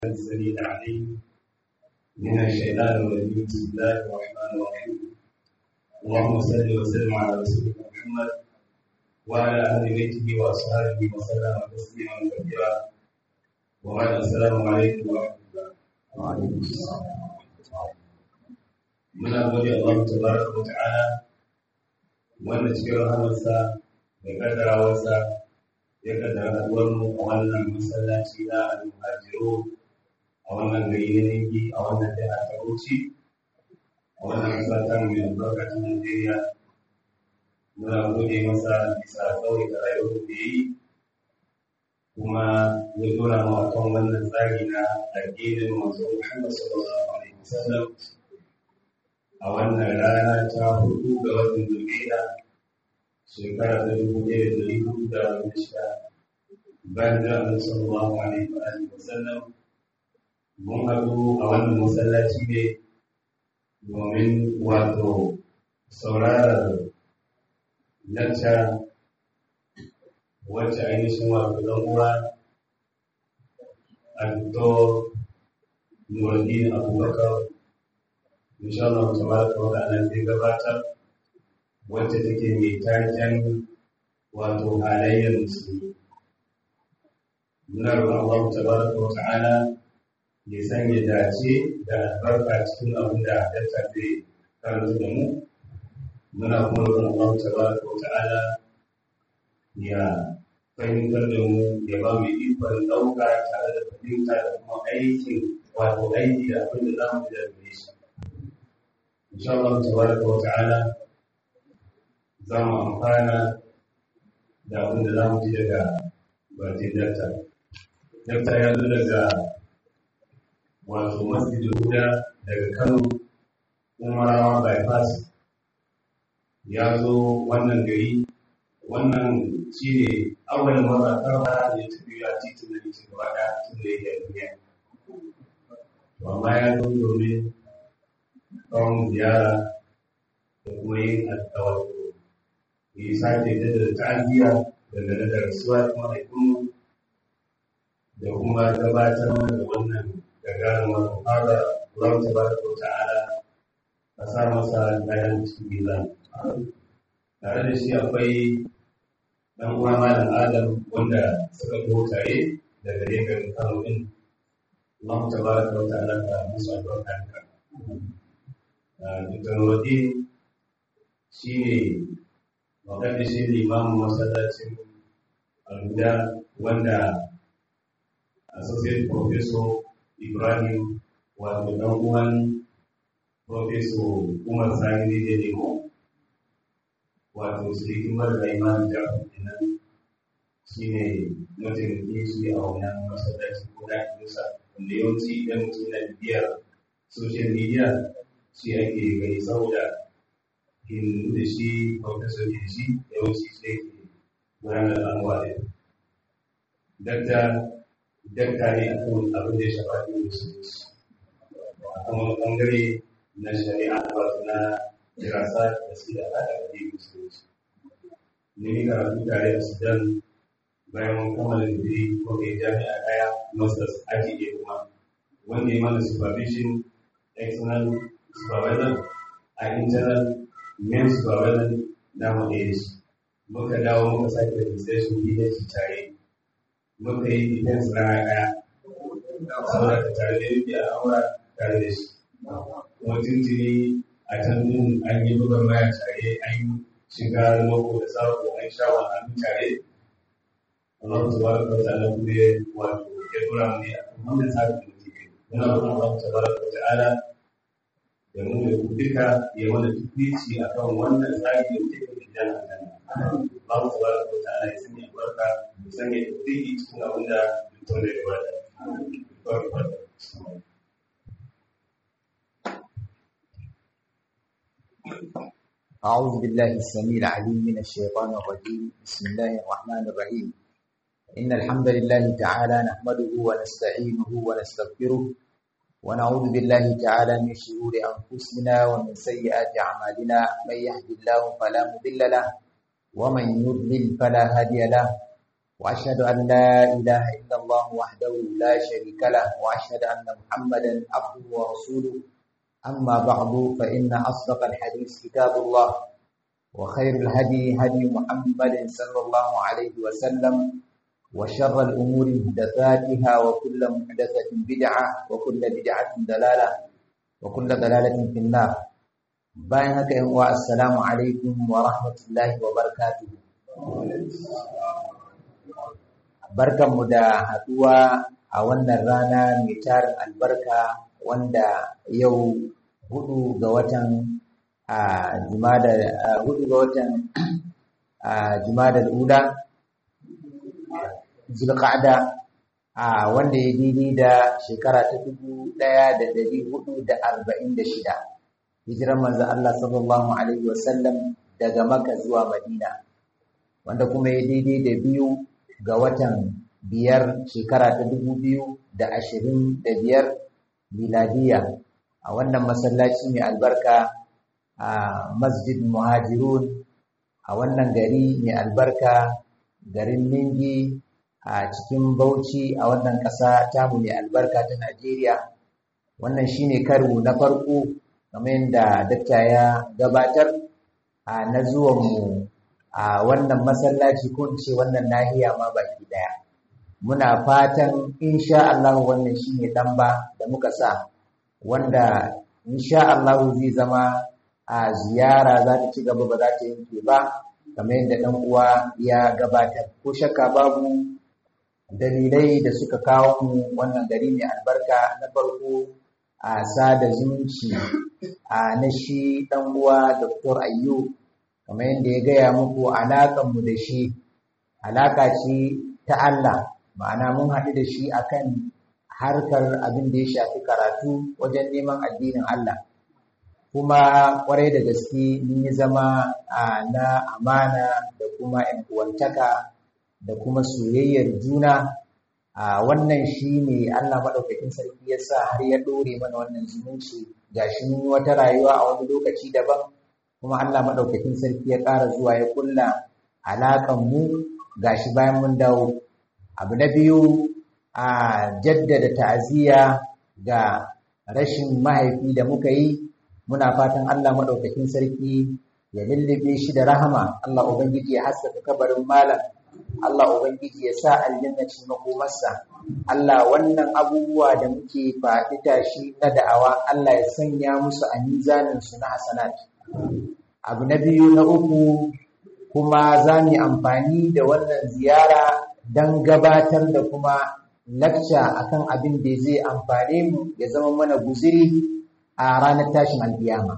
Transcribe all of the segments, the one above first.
السميع العليم من الشيطان الرجيم. بسم الله الرحمن الرحيم. اللهم صل وسلم على رسولك محمد وعلى اهل بيته واصحابه وسلم تسليما كثيرا. وبعد السلام عليكم ورحمه الله. وعليكم السلام. من أقول الله تبارك وتعالى وأن تشكر همسا بقدر وسا يقدر أدوارنا وأن مسلاتي لا المهاجرون a wannan gari na yanki a wannan jiha ta Bauchi a wannan ƙasa ta mai albarka ta Najeriya. Muna gode masa bisa tsawon da rayuwar da ya yi kuma ya dora mu a kan wannan tsari na addinin manzo Muhammad sallallahu alaihi wasallam a wannan rana ta 4 ga watan Zulhijja shekara ta 1446 bayan da Annabi sallallahu alaihi wasallam mun haɗu a wannan masallaci ne domin wato sauraron lacca wacce ainihin wato ɗan uwa Dr. Nuruddin Abubakar insha Allah tabaraka wa ta'ala zai gabatar, wacce take mai taken wato halayyar musulmi. Muna roƙon Allah tabaraka wa ta'ala ya sanya dace da albarka cikin abin da dakta zai karanta da mu. Muna kuma roƙon Allah tabaraka wa ta'ala ya fahimtar da mu, ya ba mu ikon ɗauka tare da fahimta da kuma aiki da abin da za mu ji daga shi. Insha Allah tabaraka wa ta'ala za mu amfana da abin da za mu ji daga bakin dakta. Dakta ya zo daga wato masjidin Huda daga Kano, Umarawa bypass, ya zo wannan gari. Wannan shi ne awalin mara ya tafi ya titin da yake gaba da tun da yake duniya. Amma ya zo domin kawon ziyara da kuma yin alkawar yi sake da ta'aziyya daga da rasuwa kuma haifinmu da kuma gabatar da wannan gagarumar muhada. Allah tabaraka wa ta'ala ka sa masa bayan cikin mizan. Tare da shi akwai dan uwa Malam Adam wanda suka zo tare daga garin Kano din. Allah tabaraka wa ta'ala ka musu albarka. Dr. Nuruddin shi ne magana, shi ne imamu masallacin Al-Huda wanda Associate Professor Ibrahim wato ɗan uwan Professor Umar Sani ne Lemo wato sirikin mara imanin jami'in nan shi ne mataimakin shi a wannan masallaci ko da kinsa, wanda yawanci idan mutum na bibiyar social media shi ake gani saboda hindu da shi Professor da shi yawanci sai ke gudanar da al'amura da dakta ne a kan abin da ya shafa da musulunci a kuma ɓangare na shari'a wato na dirasa da su da haɗa da musulunci. Ne ni karatu tare da Sudan bayan mun kammala digiri ko kai jami'a ɗaya masters ake iya kuma wanda ya mana supervision, external supervision a internal main supervision na mu ɗaya shi. Muka dawo muka sake registration PhD tare. Muka yi defense rana ɗaya saboda ta tare da yake a aura tare da shi. Kuma tuntuni a can din an yi bugan maya tare, an yi shiga loko da sako, an sha wahalhalu tare. Allah tabaraka wa ta'ala kuma wato ya dora mu ne a kan wannan tsarin da muke kai. Muna roƙon Allah tabaraka wa ta'ala da mu da duka ya mana tukwici a kan wannan tsari da muke kai da aljanna. Allah tabaraka wa ta'ala ya sanya albarka, ya sanya tukwici cikin abin da mutum da ya bada. أعوذ بالله السميع العليم من الشيطان الرجيم. بسم الله الرحمن الرحيم. إن الحمد لله تعالى نحمده ونستعينه ونستغفره ونعوذ بالله تعالى من شرور أنفسنا ومن سيئات أعمالنا. من يهد الله فلا مضل له ومن يضلل فلا هادي له، وأشهد أن لا إله إلا الله وحده لا شريك له وأشهد أن محمدا عبده ورسوله أما بعد فإن أصدق الحديث كتاب الله وخير الهدي هدي محمد صلى الله عليه وسلم وشر الأمور محدثاتها وكل محدثة بدعة وكل بدعة ضلالة وكل ضلالة في النار. بينك والسلام عليكم ورحمة الله وبركاته. Barkanmu da haɗuwa a wannan rana mai tarin albarka wanda yau 4 ga watan Jumadal Ula Zulqa'da wanda ya daidai da shekara ta 1446 hijiran manzo Allah sallallahu alaihi wasallam daga Makka zuwa Madina, wanda kuma ya daidai da 2 ga watan 5 shekara ta 2025 miladiya a wannan masallaci mai albarka a Masjid Muhajirun a wannan gari mai albarka, garin Ningi a cikin Bauchi a wannan ƙasa tamu mai albarka ta Najeriya. Wannan shine karo na farko kamar yadda dakta ya gabatar na zuwanmu a wannan masallaci ko in ce wannan nahiya ma baki daya. Muna fatan insha Allah wannan shine dan ba da muka sa, wanda insha Allah zai zama a ziyara za ta ci gaba, ba za ta yanke ba kamar yadda dan uwa ya gabatar. Ko shakka babu dalilai da suka kawo mu wannan gari mai albarka. Na farko a sada zumunci na shi dan uwa Dr. Ayyub, kamar yadda ya gaya muku alaƙanmu da shi alaƙa ce ta Allah, ma'ana mun haɗu da shi akan harkar abin da ya shafi karatu wajen neman addinin Allah, kuma ƙwarai da gaske mun yi zama na amana da kuma uwantaka da kuma soyayyar juna. Wannan shi ne Allah maɗaukakin sarki ya sa har ya ɗore mana wannan zumunci. Gashi mun yi wata rayuwa a wani lokaci daban, kuma Allah maɗaukakin sarki ya ƙara zuwa ya kulla alaƙanmu gashi bayan mun dawo. Abu na biyu, jaddada ta'aziyya ga rashin mahaifi da muka yi. Muna fatan Allah maɗaukakin sarki ya lullube shi da rahama. Allah Ubangiji ya haskaka kabarin malam. Allah Ubangiji ya sa aljanna ce makomarsa. Allah, wannan abubuwa da muke faɗi tashi na da'awa, Allah ya sanya musu a mizaninsu na hasanat. Abu na biyu, na uku, kuma za mu yi amfani da wannan ziyara don gabatar da kuma lakca akan abin da zai amfane mu, ya zama mana guziri a ranar tashin alkiyama.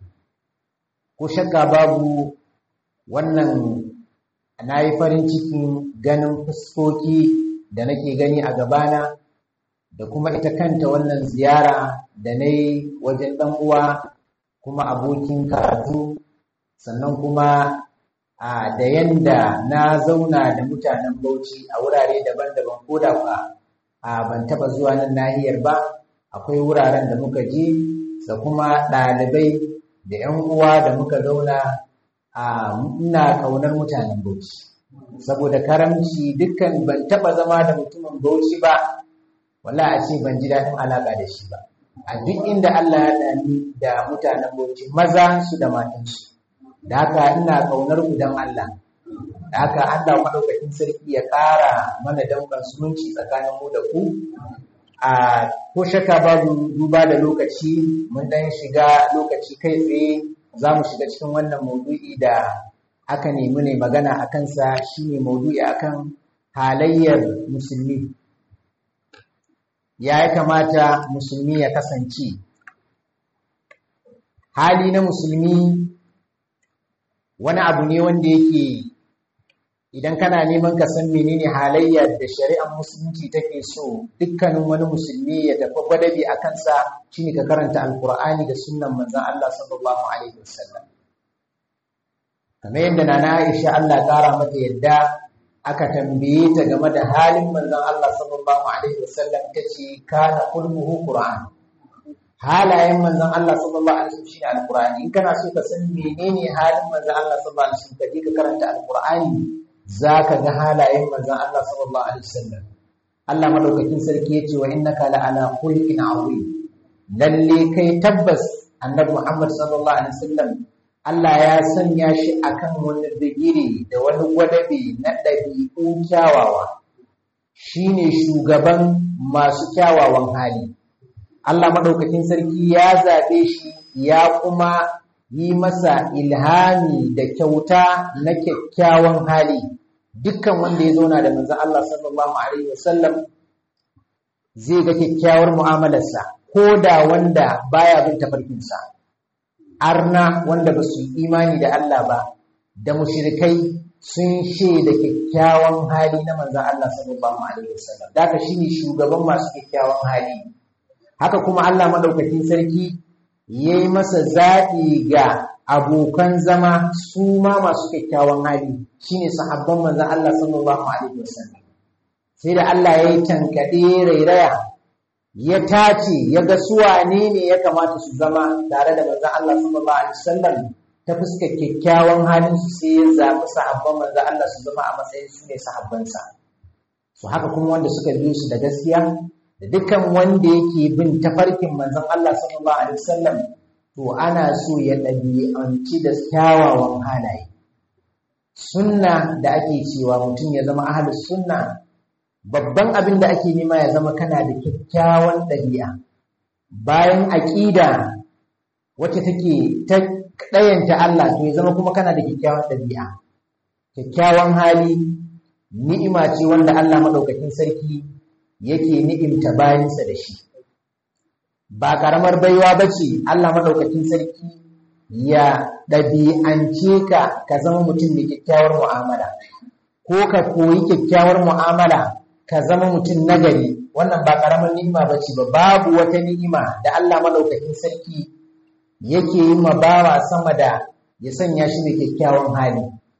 Ko shakka babu wannan na yi farin cikin ganin fuskoki da nake gani a gabana, da kuma ita kanta wannan ziyara da na yi wajen ɗan uwa kuma abokin karatu, sannan kuma da yanda na zauna da mutanen Bauchi a wurare daban-daban, ko da ba ban taɓa zuwa nan nahiyar ba. Akwai wuraren da muka je, da kuma ɗalibai da 'yan uwa da muka zauna. Ina ƙaunar mutanen Bauchi saboda karamci. Dukkan ban taɓa zama da mutumin Bauchi ba wallahi a ce ban ji daɗin alaƙa da shi ba. A duk inda Allah ya dani da mutanen Bauchi, maza su da matansu. Da haka ina ƙaunar ku don Allah. Da haka Allah maɗaukakin sarki ya ƙara mana danƙon zumunci tsakanin mu da ku. Ko shakka babu, duba da lokaci, mun dan shiga lokaci kai tsaye. Za mu shiga cikin wannan maudu'i da aka nemi ne magana a kansa, shi ne maudu'i akan halayyar musulmi. Ya kamata musulmi ya kasance. Hali na musulmi wani abu ne wanda yake, idan kana neman ka san menene halayyar da shari'ar musulunci take so dukkanin wani musulmi ya tafi gwadabi a kansa, shine ka karanta alkur'ani da sunnan manzon Allah sallallahu alaihi wasallam. Kamar yadda nana Aisha Allah ƙara mata yadda aka tambaye ta game da halin manzon Allah sallallahu alaihi wasallam, tace kana qulbuhu qur'an. Halayen manzon Allah sallallahu alaihi wasallam shine alqur'ani. In kana so ka san menene halin manzon Allah sallallahu alaihi wasallam, ka je ka karanta alqur'ani zaka ga halayen manzon Allah sallallahu alaihi wasallam. Allah madaukakin sarki yace wa innaka la'ala khulqin azim, lalle kai tabbas annabi Muhammad sallallahu alaihi wasallam Allah ya sanya shi akan wani digiri da wani gwadabi na ɗabi'u kyawawa, shine shugaban masu kyawawan hali. Allah madaukakin sarki ya zabe shi ya kuma yi masa ilhami da kyauta na kyakkyawan hali. Dukkan wanda ya zauna da manzon Allah sallallahu alaihi wasallam zai ga kyakkyawar mu'amalarsa, ko da wanda baya bin tafarkinsa. Arna wanda ba su imani da Allah ba da mushrikai sun shaida kyakkyawan hali na manzon Allah sallallahu alaihi wasallam. Daka shine shugaban masu kyakkyawan hali. Haka kuma Allah madaukakin sarki yayi masa zaɓi ga abokan zama su ma masu kyakkyawan hali, shine sahabban manzon Allah sallallahu alaihi wasallam. Sai da Allah yayi tankade rairaya, ya tace ya ga su wane ne ya kamata su zama tare da manzon Allah sallallahu alaihi wasallam ta fuskar kyakkyawan halin su, sai ya zaɓi sahabban manzon Allah su zama a matsayin su ne sahabbansa. So haka kuma wanda suka biyo su da gaskiya, da dukkan wanda yake bin tafarkin manzon Allah sallallahu alaihi wasallam, to ana so ya ɗabi'anci da kyawawan halaye. Sunna da ake cewa mutum ya zama ahlus sunna, babban abin da ake nema ya zama kana da kyakkyawan ɗabi'a. Bayan aƙida wacce take ta ɗayanta Allah, to ya zama kuma kana da kyakkyawan ɗabi'a. Kyakkyawan hali ni'ima ce wanda Allah maɗaukakin sarki yake ni'imta bayansa da shi. Ba ƙaramar baiwa ba ce Allah maɗaukakin sarki ya ɗabi'ance ka zama mutum mai kyakkyawar mu'amala, ko ka koyi kyakkyawar mu'amala ka zama mutum nagari. Wannan ba ƙaramar ni'ima ba ce ba. Babu wata ni'ima da Allah maɗaukakin sarki yake yi ma bawa sama da ya sanya shi mai kyakkyawan hali.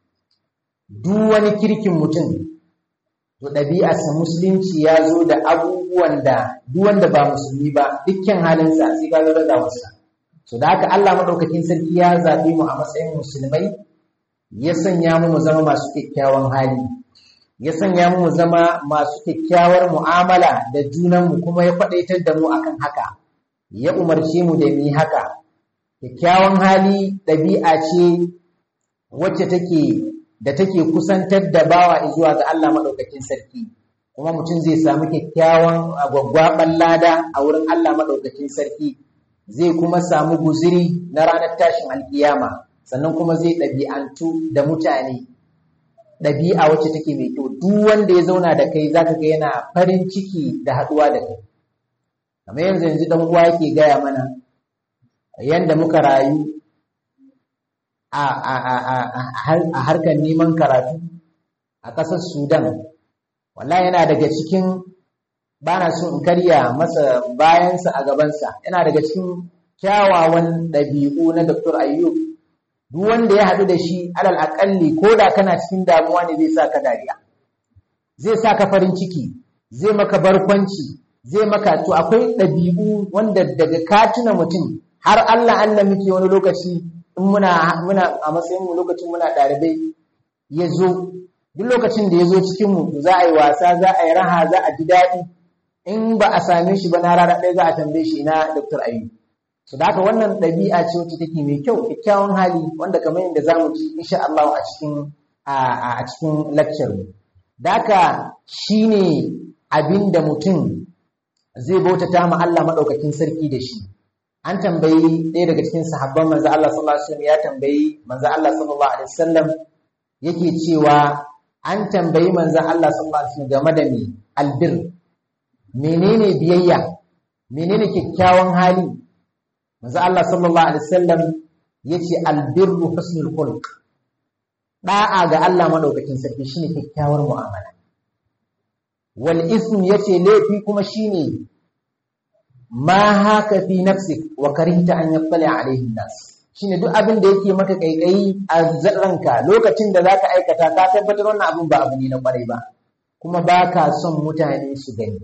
Duk wani kirkin mutum, to ɗabi'arsa musulunci ya zo da abubuwan da duk wanda ba musulmi ba dukkan halinsa sai ka lura da wasa. So da haka Allah madaukakin sarki ya zabe mu a matsayin musulmai, ya sanya mu zama masu kyakkyawan hali, ya sanya mu zama masu kyakkyawar mu'amala da junanmu, kuma ya faɗaitar da mu akan haka, ya umarce mu da mu yi haka. Kyakkyawan hali ɗabi'a ce wacce take kusantar da bawa zuwa ga Allah maɗaukakin sarki, kuma mutum zai samu kyakkyawan gwaggwaɓan lada a wurin Allah maɗaukakin sarki, zai kuma samu guziri na ranar tashin alkiyama, sannan kuma zai ɗabi'antu da mutane ɗabi'a wacce take mai kyau. Duk wanda ya zauna da kai zaka ga yana farin ciki da haɗuwa da kai. Kamar yanzu dan uwa yake gaya mana yanda muka rayu a harkar neman karatu a ƙasar Sudan. Wallahi yana daga cikin, bana so in karya masa bayansa a gabansa, yana daga cikin kyawawan ɗabi'u na Dr. Ayyub. Duk wanda ya haɗu da shi alal aƙalli, ko da kana cikin damuwa ne, zai sa ka dariya, zai sa ka farin ciki, zai maka barkwanci, zai maka, to akwai ɗabi'u wanda daga ka tuna mutum har Allah muke wani lokaci in muna a matsayin mu lokacin muna ɗalibai, ya zo duk lokacin da ya zo cikin mu za a yi wasa, za a yi raha, za a ji daɗi. In ba a same shi ba na rana ɗaya za a tambaye shi ina Dr. Ayyub. So da haka wannan ɗabi'a ce wacce take mai kyau, kyakkyawan hali, wanda kamar yadda za mu ji insha Allah a cikin lecture mu. Da haka shine abin da mutum zai bautata ma Allah maɗaukakin sarki da shi. An tambayi ɗaya daga cikin sahabban manzo Allah sallallahu alaihi wasallam, ya tambayi manzo Allah sallallahu alaihi wasallam, yake cewa an tambayi manzo Allah sallallahu alaihi wasallam game da me albir, menene biyayya, menene kyakkyawan hali. Manzo Allah sallallahu alaihi wasallam yace albirru husnul khuluq, da'a ga Allah madaukakin sarki shine kyakkyawar mu'amala. Wal ism yace laifi kuma shine ma haka fi nafsik wa karihta an yattali alaihi nas, shine duk abin da yake maka kaikayi a ranka lokacin da zaka aikata, ka tabbatar wannan abin ba abu ne na kwarai ba, kuma baka son mutane su gani.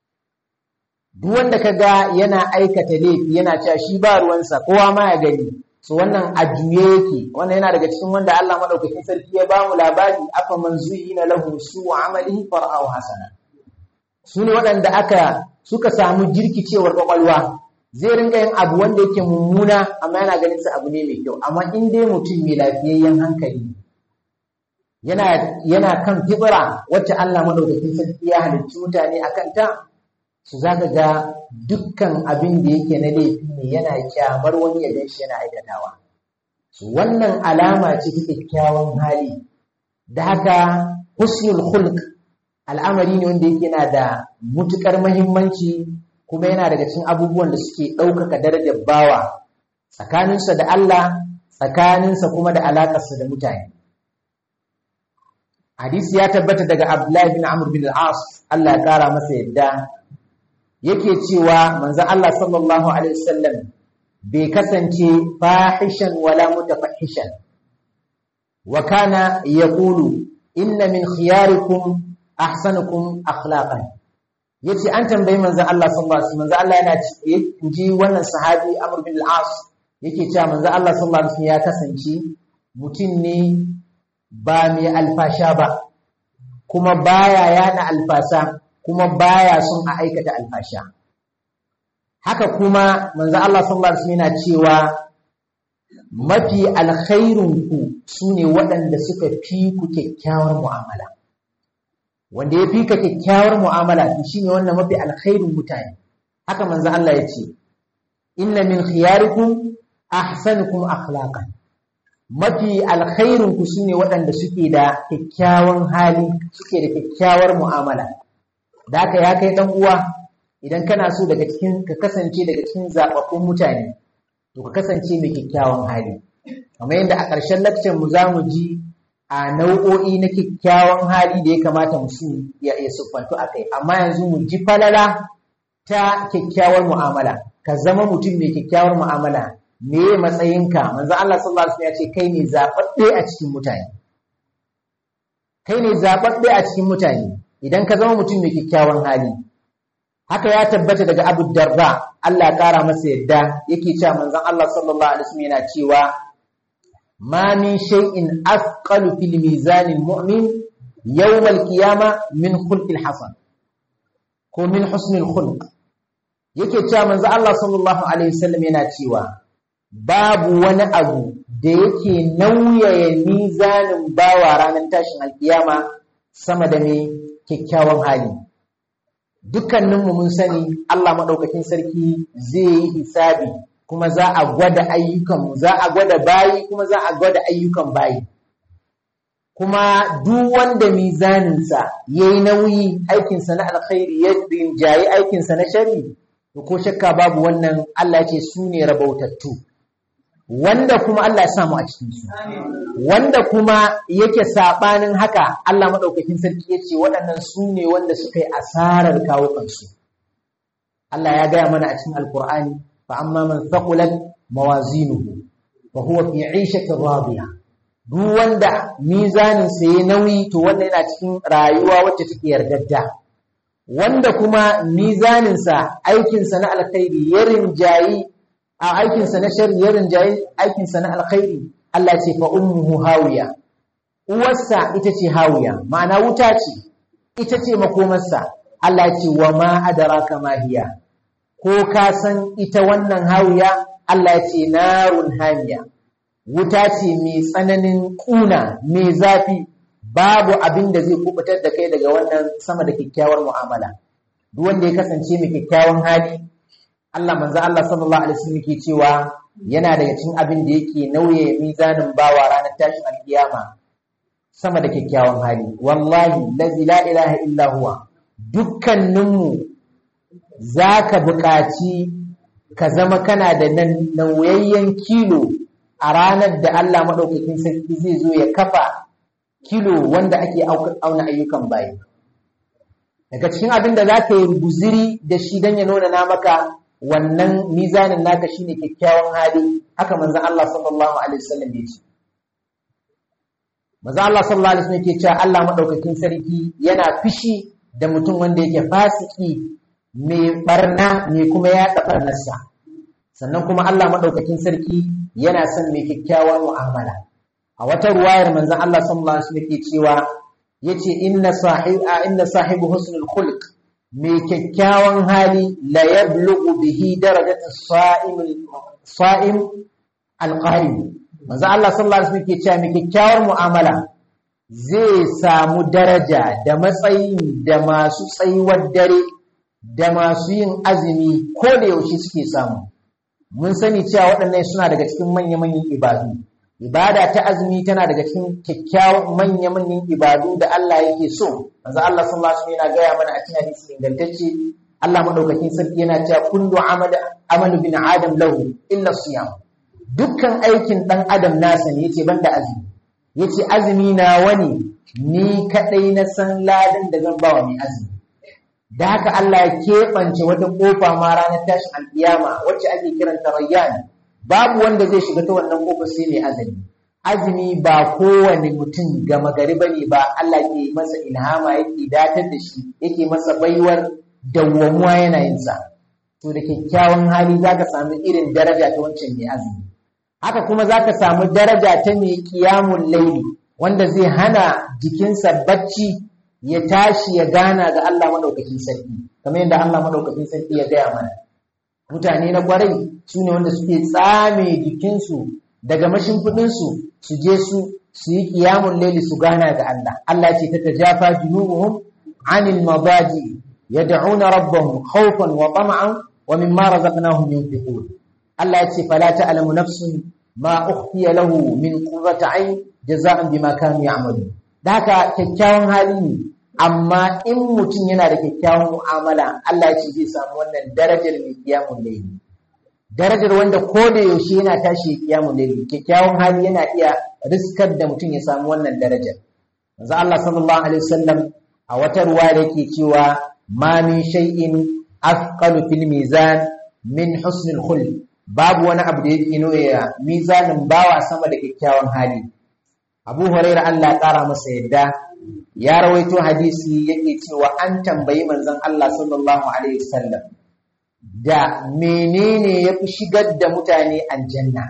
Duk wanda kaga yana aikata laifi yana cewa shi ba ruwansa kowa ma ya gani, so wannan a juye yake. Wannan yana daga cikin wanda Allah madaukakin sarki ya bamu labari, afa man zuyina lahu su'u amalihi fara'ahu hasana. Su ne waɗanda suka samu jirkicewar kwakwalwa, zai ringa yin abu wanda yake mummuna amma yana ganin sa abu ne mai kyau. Amma in dai mutum mai lafiyayyen hankali yana kan fibra wacce Allah madaukakin sarki ya halicci mutane akan ta, su zaka ga dukkan abin da yake na laifi ne yana kyamar wani ya ganshi yana aikatawa. Su wannan alama ce ta kyakkyawan hali. Da haka husnul khulq al'amari ne wanda yake na da mutukar muhimmanci, kuma yana daga cikin abubuwan da suke ɗaukaka darajar bawa tsakaninsa da Allah, tsakaninsa kuma da alaƙarsa da mutane. Hadisi ya tabbata daga Abdullahi bin Amr bin al-As, Allah ya ƙara masa yadda, yake cewa manzon Allah sallallahu alaihi wasallam bai kasance fahishan wala mutafahishan, wa kana yaqulu inna min khiyarikum ahsanukum akhlaqan. Yace an tambayi manzon Allah sallallahu alaihi wasallam, manzon Allah yana ji wannan sahabi Amr bin al-As yake cewa manzon Allah sallallahu alaihi wasallam ya kasance mutum ne ba mai alfasha ba, kuma baya yana alfasa, kuma baya son a aikata alfasha. Haka kuma manzon Allah sallallahu alaihi wasallam yana cewa mafi alkhairunku sune waɗanda suka fi ku kyakkyawar mu'amala. Wanda ya fi ka kyakkyawar mu'amala shi ne wannan mafi alkhairun mutane. Haka manzo Allah ya ce, inna min khiyarikum ahsanukum akhlaqan. Mafi alkhairun ku shine waɗanda suke da kyakkyawan hali, suke da kyakkyawar mu'amala. Da haka ya kai dan uwa, idan kana so ka kasance daga cikin zababbun mutane, to ka kasance mai kyakkyawan hali. Kamar yadda a ƙarshen lecture mu zamu ji a nau'o'i na kyakkyawan hali da ya kamata mutum ya siffantu a kai. Amma yanzu mu ji falala ta kyakkyawar mu'amala. Ka zama mutum mai kyakkyawar mu'amala. Me ya matsayinka? Manzo Allah sallallahu alaihi wasallam ya ce kai ne zababbe a cikin mutane. Kai ne zababbe a cikin mutane idan ka zama mutum mai kyakkyawan hali. Haka ya tabbata daga Abu Darda, Allah ya kara masa yadda, yake cewa manzon Allah sallallahu alaihi wasallam yana cewa ما من شيء أثقل في الميزان المؤمن يوم القيامة من خلق الحسن ومن حسن الخلق. yake cewa manzo Allah sallallahu alaihi wasallam yana cewa babu wani abu da yake nauyaya mizanin bawa ranar tashin alkiyama sama da mai kyakkyawan hali. Dukkaninmu mun sani Allah madaukakin sarki zai yi hisabi, kuma za a gwada ayyukanmu, za a gwada bayi, kuma za a gwada ayyukan bayi. Kuma duk wanda mizaninsa ya yi nauyi, aikinsa na alkhairi ya rinjayi aikinsa na shari, to ko shakka babu wannan Allah ce su ne rabautattu. Wanda kuma Allah ya samu a cikinsu. Wanda kuma yake saɓanin haka, Allah maɗaukakin sarki ya ce waɗannan su ne wanda suka yi asarar kawukansu. Allah ya gaya mana a cikin Alƙur'ani, فأما من ثقلت موازينه فهو في عيشة راضية. duk wanda mizanin sa yayi nauyi to wanda yana cikin rayuwa wacce take yardadda. Wanda kuma mizanin sa aikin sa na alkhairi ya rinjayi a aikin sa na sharri ya rinjayi aikin sa na alkhairi, Allah ce fa ummuhu hawiya. Uwarsa ita ce hawiya, ma'ana wuta ce, ita ce makomarsa. Allah ce wa ma adraka ma hiya. Ko ka san ita wannan hawiya? Allah ya ce narun hamiya, wuta ce mai tsananin kuna, mai zafi. Babu abin da zai kubutar da kai daga wannan sama da kyakkyawar mu'amala. Duk wanda ya kasance mai kyakkyawan hali, Allah manzo Allah sallallahu alaihi wasallam yake cewa yana daga cikin abin da yake nauye mizanin bawa ranar tashin alkiyama sama da kyakkyawan hali. Wallahi lazi la ilaha illa huwa, dukkaninmu za ka buƙaci ka zama kana da nauyayyen kilo a ranar da Allah maɗaukakin sarki zai zo ya kafa kilo wanda ake auna ayyukan bayi. Daga cikin abin da za ka yi guziri da shi don ya nuna na maka wannan mizanin naka shine kyakkyawan hali. Haka manzon Allah sallallahu alaihi wasallam ya ce. Manzon Allah sallallahu alaihi wasallam yake cewa Allah maɗaukakin sarki yana fishi da mutum wanda yake fasiki, mai barna, mai kuma yaɗa barnarsa. Sannan kuma Allah maɗaukakin sarki yana son mai kyakkyawar mu'amala. A wata ruwayar manzon Allah sallallahu alaihi wasallam yake cewa yace inna sahibu husnul khuluq mai kyakkyawan hali la yablughu bihi darajata sa'im alqa'im. Manzon Allah sallallahu alaihi wasallam yake cewa mai kyakkyawar mu'amala zai samu daraja da matsayi da masu tsayuwar dare da masu yin azumi ko da yaushe suke samu. Mun sani cewa waɗannan suna daga cikin manya-manyan ibadu. Ibada ta azumi tana daga cikin kyakkyawan manya-manyan ibadu da Allah yake so. Manzo Allah sallallahu alaihi wasallam yana gaya mana a cikin hadisi ingantacce, Allah madaukakin sarki yana cewa kullu amalu bin adam lahu illa siyam. Dukkan aikin dan adam nasa ne yace banda azumi. Yace azumi na wani ni kadai na san ladan da zan bawa mai azumi. Da haka Allah ya keɓance wata ƙofa ma ranar tashin alƙiyama wacce ake kiranta rayyan, babu wanda zai shiga ta wannan ƙofa sai mai azumi. Azumi ba kowane mutum gama gari bane ba, Allah ke masa ilhama, yake datar da shi, yake masa baiwar dawwamuwa yana yin sa. To da kyakkyawan hali zaka samu irin daraja ta wancan mai azumi. Haka kuma zaka samu daraja ta mai qiyamul layli wanda zai hana jikinsa bacci ya tashi ya gana ga Allah madaukakin sarki, kamar yadda Allah madaukakin sarki ya gaya mana. Mutane na kwarai su ne wanda suke tsame jikinsu daga mashimfiɗinsu su je su yi qiyamul layli su gana ga Allah. Allah ce ta tajafa junubuhum anil madaji yad'una rabbahum khawfan wa tama'an wa mimma razaqnahum yunfiqun. Allah ya ce fala ta'lamu nafsun ma ukhfiya lahu min qurrati 'ayn jazaa'an bima kanu ya'malun. Da haka kyakkyawan hali ne, amma in mutum yana da kyakkyawan mu'amala Allah ce zai samu wannan darajar mai kiyamun laili. Darajar wanda ko da yaushe yana tashi kiyamun laili. Kyakkyawan hali yana iya riskar da mutum ya samu wannan darajar. Manzo Allah sallallahu alaihi wasallam a wata ruwaya yake cewa ma min shay'in afqalu fil mizan min husnil khuluq. Babu wani abu da yake noya mizanin bawa sama da kyakkyawan hali. Abu Hurairah Allah ya ƙara masa yadda ya rawaito hadisi yake cewa an tambayi manzon Allah sallallahu alaihi wasallam da menene yafi shigar da mutane aljanna,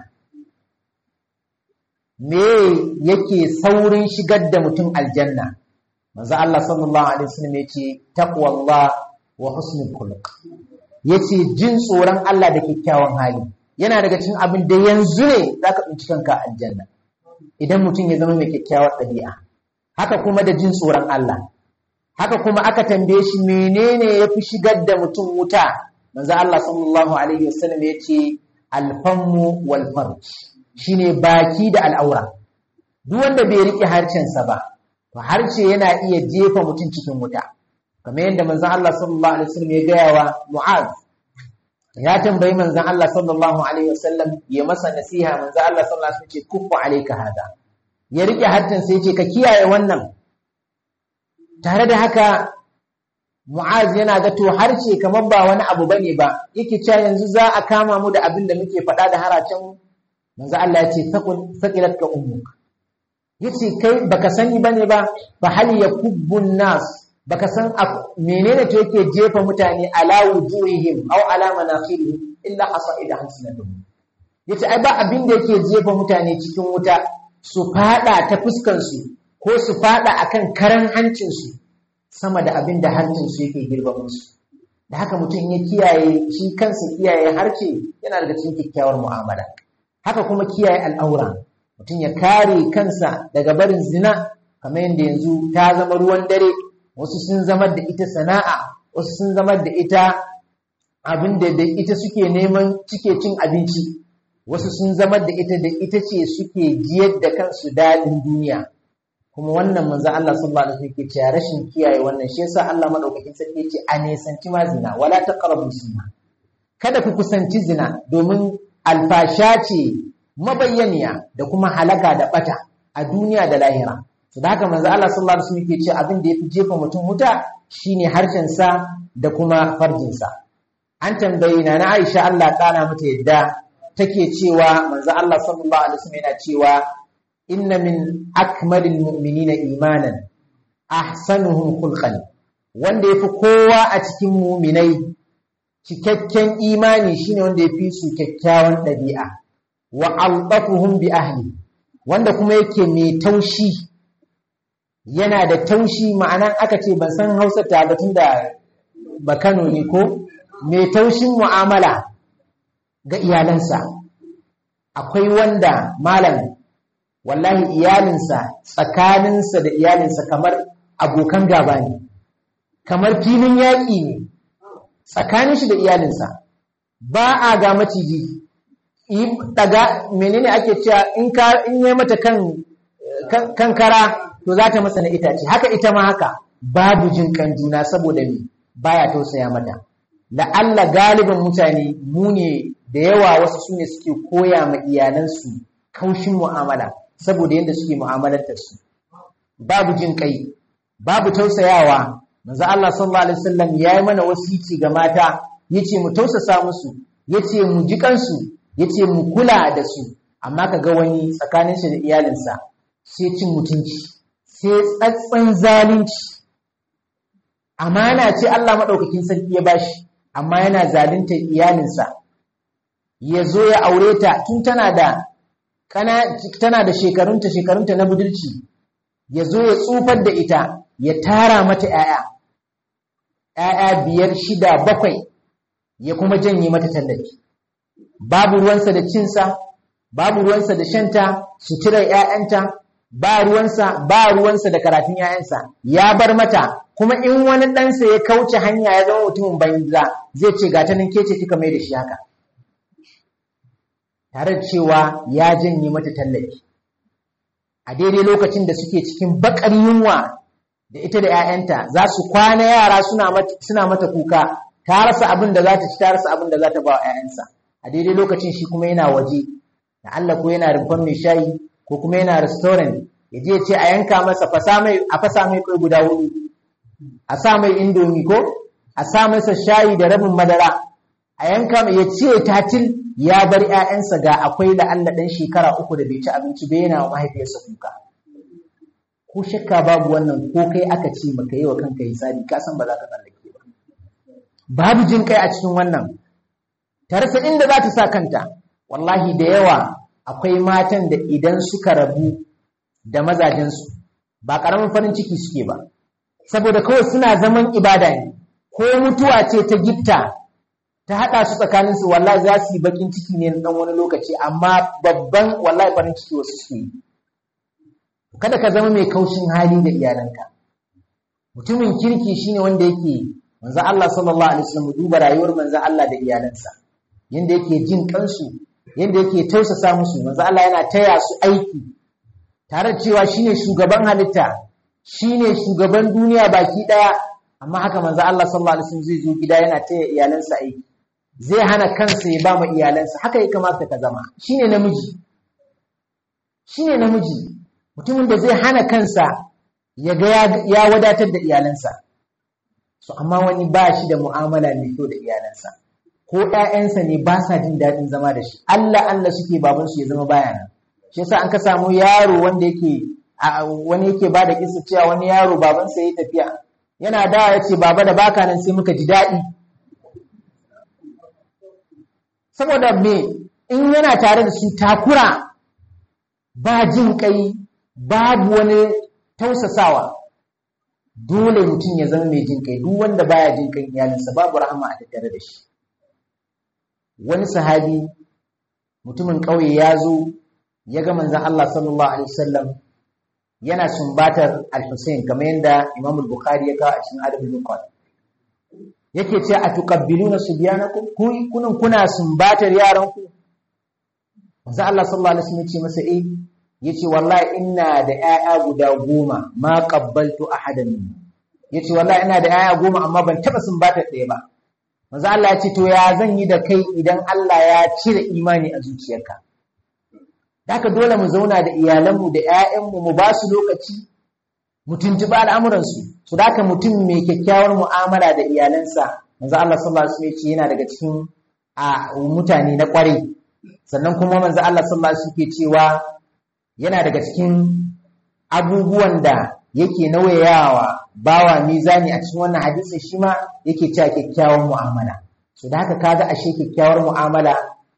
me yake saurin shigar da mutum aljanna. Manzon Allah sallallahu alaihi wasallam yace taqwallah wa husnul khuluq, yace jin tsoron Allah da kyakkyawan hali yana daga cikin abin da yanzu ne zaka tsinci kanka aljanna idan mutum ya zama mai kyakkyawar ɗabi'a. Haka kuma da jin tsoron Allah. Haka kuma aka tambaye shi menene yafi shigar da mutum wuta. Manzo Allah sallallahu alaihi wasallam yace alfamu wal farj, shine baki da al'aura. Duk wanda bai rike harcensa ba, to harce yana iya jefa mutum cikin wuta. Kamar yadda manzo Allah sallallahu alaihi wasallam ya gaya wa Mu'az, ya tambayi manzon Allah sallallahu alaihi wasallam ya masa nasiha. Manzon Allah sallallahu alaihi wasallam ce kuffu alayka hada, ya rike haddin sai yace ka kiyaye wannan. Tare da haka Mu'az yana ga to harce kamar ba wani abu bane ba, yake cewa yanzu za a kama mu da abin da muke faɗa da haracen mu. Manzon Allah ya ce saqilatka ummuk, yace kai baka sani bane ba, fa hal yakubbun nas, baka san menene to yake jefa mutane ala wujuhihim aw ala manakhirihim illa asaida hansinatuhum. Yace ai ba abin da yake jefa mutane cikin wuta su fada ta fuskar su ko su fada akan karan hancin su sama da abin da hancin su yake girba musu. Da haka mutum ya kiyaye shi kansa, kiyaye harce yana daga cikin kyakkyawar mu'amala. Haka kuma kiyaye al'aura, mutum ya kare kansa daga barin zina, kamar yadda yanzu ta zama ruwan dare. Wasu sun zama da ita sana'a, wasu sun zama da ita abin da ita suke neman cike cin abinci, wasu sun zama da ita ce suke jiyar da kansu daɗin duniya. Kuma wannan manzo Allah sallallahu alaihi wasallam yake cewa rashin kiyaye wannan shi yasa Allah madaukakin sarki yake a nesanci ma zina, wala taqrabu zina. Kada ku kusanci zina domin alfasha ce mabayyaniya da kuma halaka da bata a duniya da lahira. So da haka manzo Allah sallallahu alaihi wasallam yake cewa abin da yafi jefa mutum wuta shine harshen sa da kuma farjin sa. An tambayi na Aisha Allah kana mata yadda take cewa manzo Allah sallallahu alaihi wasallam yana cewa inna min akmalil mu'minina imanan ahsanuhum khulqan, wanda yafi kowa a cikin mu'minai cikakken imani shine wanda yafi su kyakkyawan dabi'a. wa altafuhum bi ahli, wanda kuma yake mai taushi, yana da taushi. Ma'anan aka ce ban san Hausa ta batun da ba Kano ne ko, mai taushin mu'amala ga iyalansa. Akwai wanda malam wallahi iyalinsa, tsakaninsa da iyalinsa kamar abokan gaba ne, kamar filin yaƙi ne tsakanin shi da iyalinsa. Ba a ga maciji daga menene ake cewa in yi mata kan kara to za ta masa na itace, haka ita ma haka. Babu jin kan juna saboda me baya tausaya mata. La'alla galibin mutane mu ne da yawa, wasu su ne suke koya ma iyalansu kaushin mu'amala saboda yadda suke mu'amalantar su. Babu jin kai, babu tausayawa. Manzo Allah sallallahu alaihi wasallam yayi mana wasici ga mata, yace mu tausasa musu, yace mu ji kansu, yace mu kula da su. Amma kaga wani tsakanin shi da iyalinsa sai cin mutunci, sai tsatsan zalunci. Amana ce Allah madaukakin sarki ya bashi, amma yana zalunta iyalinsa. Ya zo ya aure ta tun tana da shekarunta na budurci, ya zo ya tsufar da ita, ya tara mata ‘ya'ya 5, 6, 7, ya kuma janye mata tallafi. Babu ruwansa da cinsa, babu ruwansa da shanta, suturar ‘ya'yanta, ba ruwansa da karatun ‘ya'yansa, ya bar mata. Kuma in wani ɗansa ya kauce hanya ya zama mutumin banza, zai ce ga ta nan ke ce kika mai da shi haka, tare da cewa ya janye mata tallafi. A daidai lokacin da suke cikin bakar yunwa da ita da ‘ya'yanta, za su kwana yara suna mata kuka, ta rasa abin da za ta ci, ta rasa abin da za ta ba wa ‘ya'yansa. A daidai lokacin shi kuma yana waje, da Allah ko yana rumfan mai shayi ko kuma yana restaurant, ya je ce a yanka masa a fasa mai kai guda 4, a sa mai indomi ko a sa masa shayi da rabin madara, a yanka mai, ya ce tatil. Ya bar ‘ya'yansa ga akwai la'alla ɗan shekara 3 da bai ci abinci bai, yana wa mahaifiyarsa kuka. Ko shakka babu wannan, ko kai aka ce maka yi wa kanka hisabi, ka san ba za ka tsallake ba. Babu jin kai a cikin wannan, ta rasa inda za ta sa kanta. Wallahi da yawa akwai matan da idan suka rabu da mazajensu ba ƙaramin farin ciki suke ba, saboda kawai suna zaman ibada ne. Ko mutuwa ce ta gifta ta haɗa su tsakaninsu, wallahi za su yi bakin ciki ne na ɗan wani lokaci, amma babban wallahi farin ciki wasu suke yi. Kada ka zama mai kaushin hali da iyalanka. Mutumin kirki shine wanda yake, manzo Allah sallallahu alaihi wasallam, duba rayuwar manzo Allah da iyalansa, yanda yake jin kansu, yanda yake tausasa musu. Manzo Allah yana taya su aiki, tare da cewa shine shugaban halitta, shine shugaban duniya baki daya, amma haka manzo Allah sallallahu alaihi wasallam zai zo gida yana taya iyalansa aiki, zai hana kansa ya ba ma iyalansa. Haka ya kamata ka zama, shine namiji, mutumin da zai hana kansa ya ga ya wadatar da iyalansa. So amma wani ba shi da mu'amala mai kyau da iyalansa, ko ƴaƴansa ne ba sa jin daɗin zama da shi, Allah suke babansu ya zama baya nan. Shi yasa an ka samu yaro wanda wani yake ba da kisa cewa wani yaro babansa ya tafiya, yana dawa ya ce baba da baka nan sai muka ji daɗi. Saboda me? In yana tare da su takura, ba jin kai, babu wani tausasawa. Dole mutum ya zama mai jin kai. Duk wanda baya jin kan iyalinsa babu rahama a tattare da shi. Wani sahabi, mutumin ƙauye, ya zo ya ga manzon Allah sallallahu alaihi wasallam yana sumbatar al-Husayn, kamar yadda Imam al-Bukhari ya kawo a cikin Adab al-Mufrad. Yake ce atuqabbiluna subyanakum, kuna sumbatar yaranku? Manzon Allah sallallahu alaihi wasallam ya ce masa yace wallahi ina da ƴaƴa guda 10 ma qabbaltu ahadan. Yace wallahi ina da ƴaƴa 10 amma ban taba sumbatar ɗaya ba. Manzon Allah ya ce to ya zan yi da kai idan Allah ya cire imani a zuciyarka? Haka dole mu zauna da iyalanmu da ƴaƴanmu, mu ba su lokaci, mu tuntuɓi al'amuransu. Su da haka mutum mai kyakkyawar mu'amala da iyalansa, manzo Allah sallallahu alaihi wasallam ya ce yana daga cikin mutane na ƙwarai. Sannan kuma manzo Allah sallallahu alaihi wasallam ke cewa yana daga cikin abubuwan da yake nauyayawa bawa mizani a cikin wannan hadisi, shi ma yake cewa kyakkyawar mu'amala. So da haka kaga ashe kyakkyawar mu'amala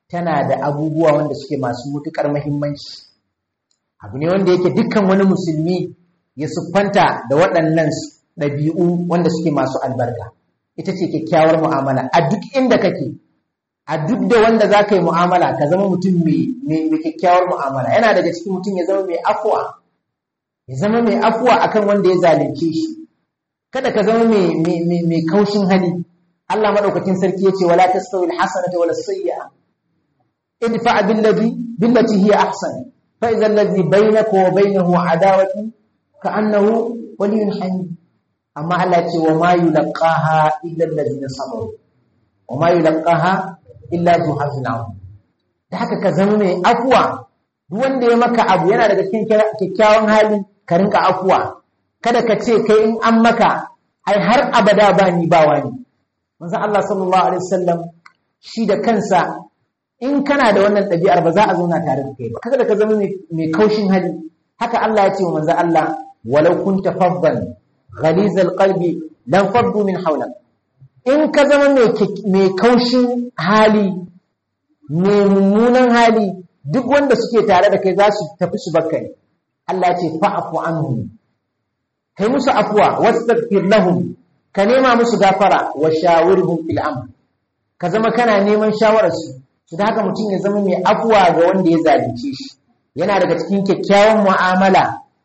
tana da abubuwa wanda suke masu mutukar muhimmanci. Abu ne wanda yake dukkan wani musulmi ya siffanta da waɗannan ɗabi'u wanda suke masu albarka. Ita ce kyakkyawar mu'amala a duk inda kake, a duk da wanda za ka yi mu'amala ka zama mutum mai kyakkyawar mu'amala. Yana daga cikin mutum ya zama mai afuwa, ya zama mai afuwa akan wanda ya zalunce shi. Kada ka zama mai kaushin hali. Allah madaukakin sarki yace wala tastawi alhasanatu wala sayyi'a idfa billati hiya ahsan fa idha alladhi bainaka wa bainahu adawatun ka'annahu waliyyun hamim. Amma Allah ce wa ma yulqaha illa alladhina sabaru wa ma yulqaha illa zu hazin azim. Da haka ka zama mai afuwa. Duk wanda ya maka abu yana daga cikin kyakkyawan hali ka rinka afuwa. Kada ka ce kai in an maka ai har abada ba ni ba wani. Manzo Allah sallallahu alaihi wasallam shi da kansa in kana da wannan ɗabi'ar ba za a zauna tare da kai ba. Kada ka zama mai kaushin hali. Haka Allah ya ce wa manzo Allah walau kunta faddan ghalizal qalbi lam faddu min hawlak. In ka zama mai kaushin hali, mai mummunan hali, duk wanda suke tare da kai za su tafi su bakka ne. Allah ya ce fa'fu anhum. Kai musu afuwa wastaghfir lahum. Ka nema musu gafara wa shawirhum fil amr. Ka zama kana neman shawarar su. To da haka mutum ya zama mai afuwa ga wanda ya zalunce shi. Yana daga cikin kyakkyawan mu'amala.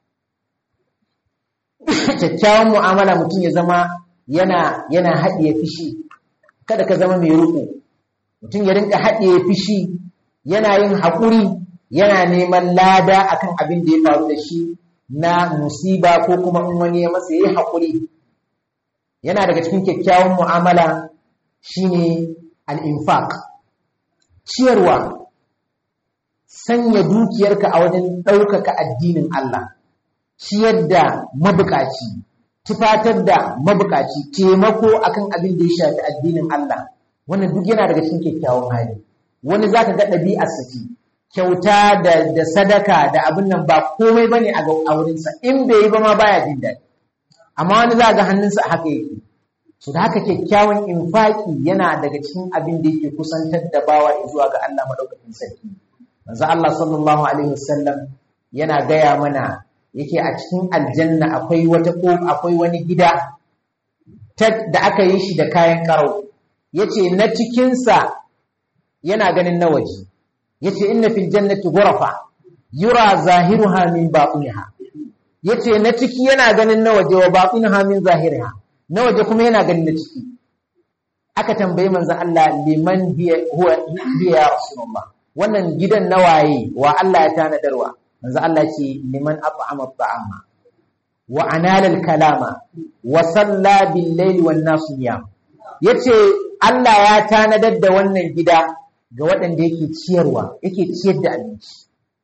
Kyakkyawan mu'amala mutum ya zama yana haɗiye fishi. Kada ka zama mai ruku. Mutum ya rinka haɗiye fishi, yana yin haƙuri, yana neman lada akan abin da ya faru da shi na musiba ko kuma in wani ya masa yayi haƙuri. Yana daga cikin kyakkyawan mu'amala shine al-infaq. Ciyarwa, sanya dukiyarka a wajen ɗaukaka addinin Allah, ciyar da mabukaci, tufatar da mabukaci, taimako akan abin da ya shafi addinin Allah. Wannan duk yana daga cikin kyakkyawan hali. Wani zaka ga ɗabi'ar saki, kyauta da sadaka da abin nan ba komai bane a wurinsa, in bai yi ba ma baya jin daɗi. Amma wani za ga hannunsa haka yake. So da haka kyakkyawan infaki yana daga cikin abin da yake kusantar da bawa zuwa ga Allah madaukakin sarki. Manzo Allah sallallahu alaihi wasallam yana gaya mana yake a cikin aljanna akwai wani gida da aka yi shi da kayan karau. Yace na cikin sa yana ganin na waje. Yace inna fil jannati ghurafa yura zahiruha min batiniha. Yace na ciki yana ganin na waje wa batiniha min zahiriha. Na waje kuma yana ganin na ciki. Aka tambayi manzo Allah liman huwa ya rasulullah. Wannan gidan nawaye wa Allah ya tanadarwa. Manzo Allah ce liman at'ama at'ama wa anala al-kalama wa salla bil-layli wan-nasu niyam. Yace Allah ya tanadar da wannan gida ga waɗanda yake ciyarwa, yake ciyar da abinci.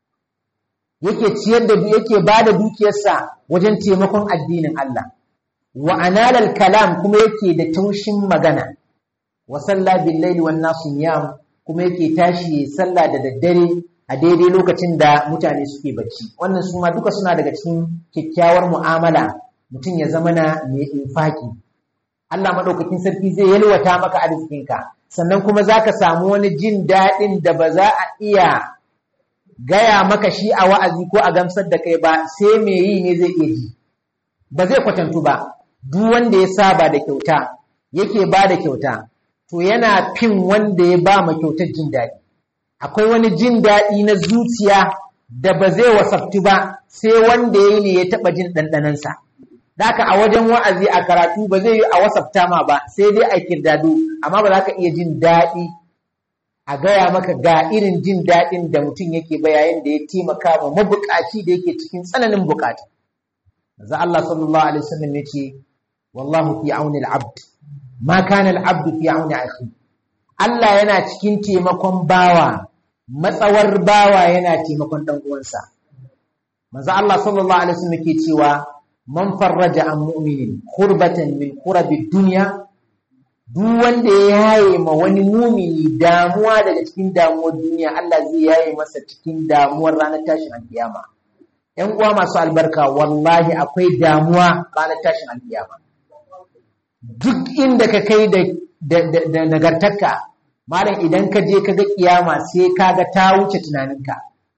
Yake bada dukiyarsa wajen taimakon addinin Allah. Wa anala al-kalam kuma yake da taushin magana. Wa salla bil-layli wan-nasu niyam kuma yake tashi sallah da daddare a daidai lokacin da mutane suke bacci. Wannan su ma duka suna daga cikin kyakkyawar mu'amala. Mutum ya zama na mai infaki. Allah madaukakin sarki zai yalwata maka arzikinka. Sannan kuma zaka samu wani jin daɗin da ba za a iya gaya maka shi a wa'azi ko a gamsar da kai ba, sai me yi ne zai iya ji. Ba zai kwatantu ba. Duk wanda ya saba da kyauta, yake ba da kyauta, to yana fin wanda ya ba ma kyautar jin daɗi. Akwai wani jin daɗi na zuciya da ba zai wasaftu ba sai wanda ya yi ne ya taɓa jin ɗanɗanansa. Daka a wajen wa'azi a karatu ba zai yi a wasafta ma ba sai dai a kirdado, amma ba za ka iya jin daɗi a gaya maka ga irin jin daɗin da mutum yake ba yayin da ya taimaka ma mabuƙaci da yake cikin tsananin buƙata. Manzo Allah sallallahu alaihi wasallam ya ce wallahu fi auni al-abd ma kana al-abd fi auni akhi. Allah yana cikin taimakon bawa, matsawar bawa yana taimakon dan uwansa. Manzo Allah sallallahu alaihi wasallam yake cewa man farraja an mu'minin kurbatan min kurabi dunya, duk wanda ya yaye ma wani mumini damuwa daga cikin damuwar duniya, Allah zai yaye masa cikin damuwar ranar tashin alkiyama. ‘Yan uwa masu albarka, wallahi akwai damuwa ranar tashin alkiyama. Duk inda ka kai da nagartarka, malam idan ka je kaga kiyama sai kaga ta wuce tunaninka.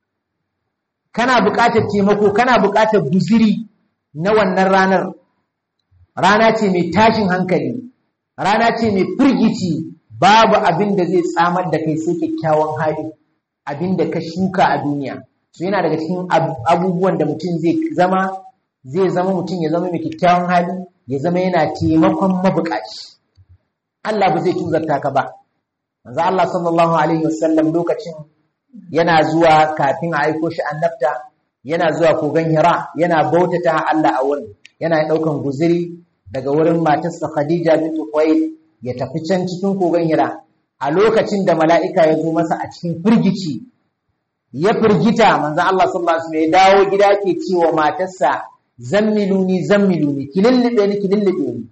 Kana buƙatar taimako, kana buƙatar guziri na wannan ranar. Rana ce mai tashin hankali, rana ce mai firgici, babu abin da zai tsamar da kai sai kyakkyawan hali, abin da ka shuka a duniya. So yana daga cikin abubuwan da mutum zai zama mutum ya zama mai kyakkyawan hali, ya zama yana taimakon mabukaci. Allah ba zai tuzarta ka ba. Manzo Allah sallallahu alaihi wasallam lokacin yana zuwa kafin a aiko shi annabta, yana zuwa kogon Hira, yana bautata Allah a wurin, yana daukan guziri daga wurin matarsa Khadija bint Khuwaylid ya tafi can cikin kogon Hira. A lokacin da mala'ika ya zo masa a cikin firgici, ya firgita, manzo Allah sallallahu alaihi wasallam ya dawo gida ke cewa matarsa zammiluni ki lullube ni.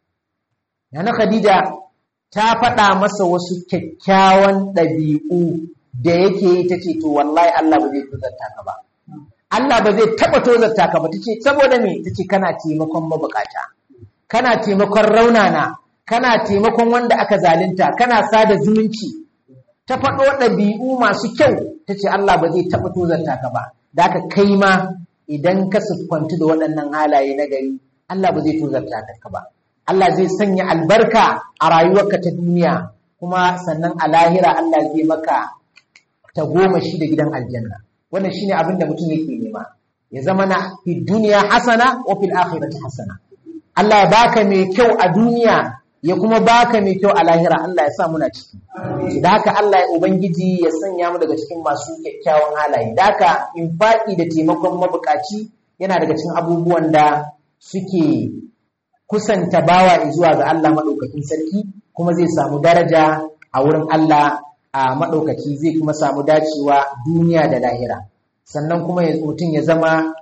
Nana Khadija ta faɗa masa wasu kyakkyawan ɗabi'u da yake yi, tace to wallahi Allah ba zai tozarta ka ba. Allah ba zai taɓa tozarta ka ba, tace saboda me? Tace kana taimakon mabukata, kana taimakon raunana, kana taimakon wanda aka zalunta, kana sada zumunci. Ta faɗo ɗabi'u masu kyau, tace Allah ba zai taɓa tozarta ka ba. Da haka kai ma idan ka siffantu da waɗannan halaye na gari, Allah ba zai tozarta ka ba. Allah zai sanya albarka a rayuwarka ta duniya, kuma sannan a lahira Allah zai maka ta goma shi da gidan aljanna. Wannan shine abin da mutum yake nema, ya zama na fi duniya hasana wa fil akhirati hasana. Allah ya baka mai kyau a duniya, ya kuma baka mai kyau a lahira. Allah ya sa muna ciki. Da haka Allah ya ubangiji ya sanya mu daga cikin masu kyakkyawan halaye. Da haka infaki da taimakon mabukaci yana daga cikin abubuwan da suke kusanta bawa zuwa ga Allah madaukakin sarki, kuma zai samu daraja a wurin Allah a madaukaki, zai kuma samu dacewa duniya da lahira. Sannan kuma mutum ya zama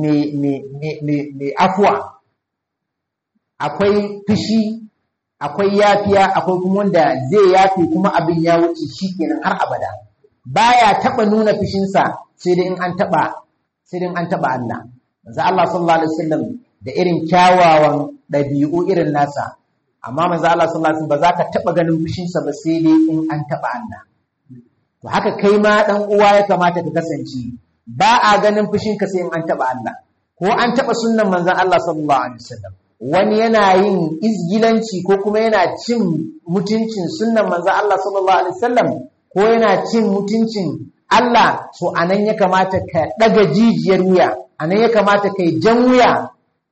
mai afwa. Akwai fushi, akwai yafiya, akwai kuma wanda zai yafi kuma abin ya wuce shi kenan har abada. Baya taba nuna fushinsa sai dai in an taba Allah. Manzo Allah sallallahu alaihi wasallam da irin kyawawan dabi'u irin nasa, amma manzo Allah sallallahu alaihi wasallam ba za ka taba ganin fushinsa ba sai dai in an taba Allah. To haka kai ma dan uwa ya kamata ka kasance, ba a ganin fushinka sai in an taba Allah, ko an taba sunnan manzo Allah sallallahu alaihi wasallam. Wani yana yin izgilanci ko kuma yana cin mutuncin sunnan manzo Allah sallallahu alaihi wasallam, ko yana cin mutuncin Allah, so anan ya kamata ka daga jijiyar wuya, anan ya kamata kai jan wuya,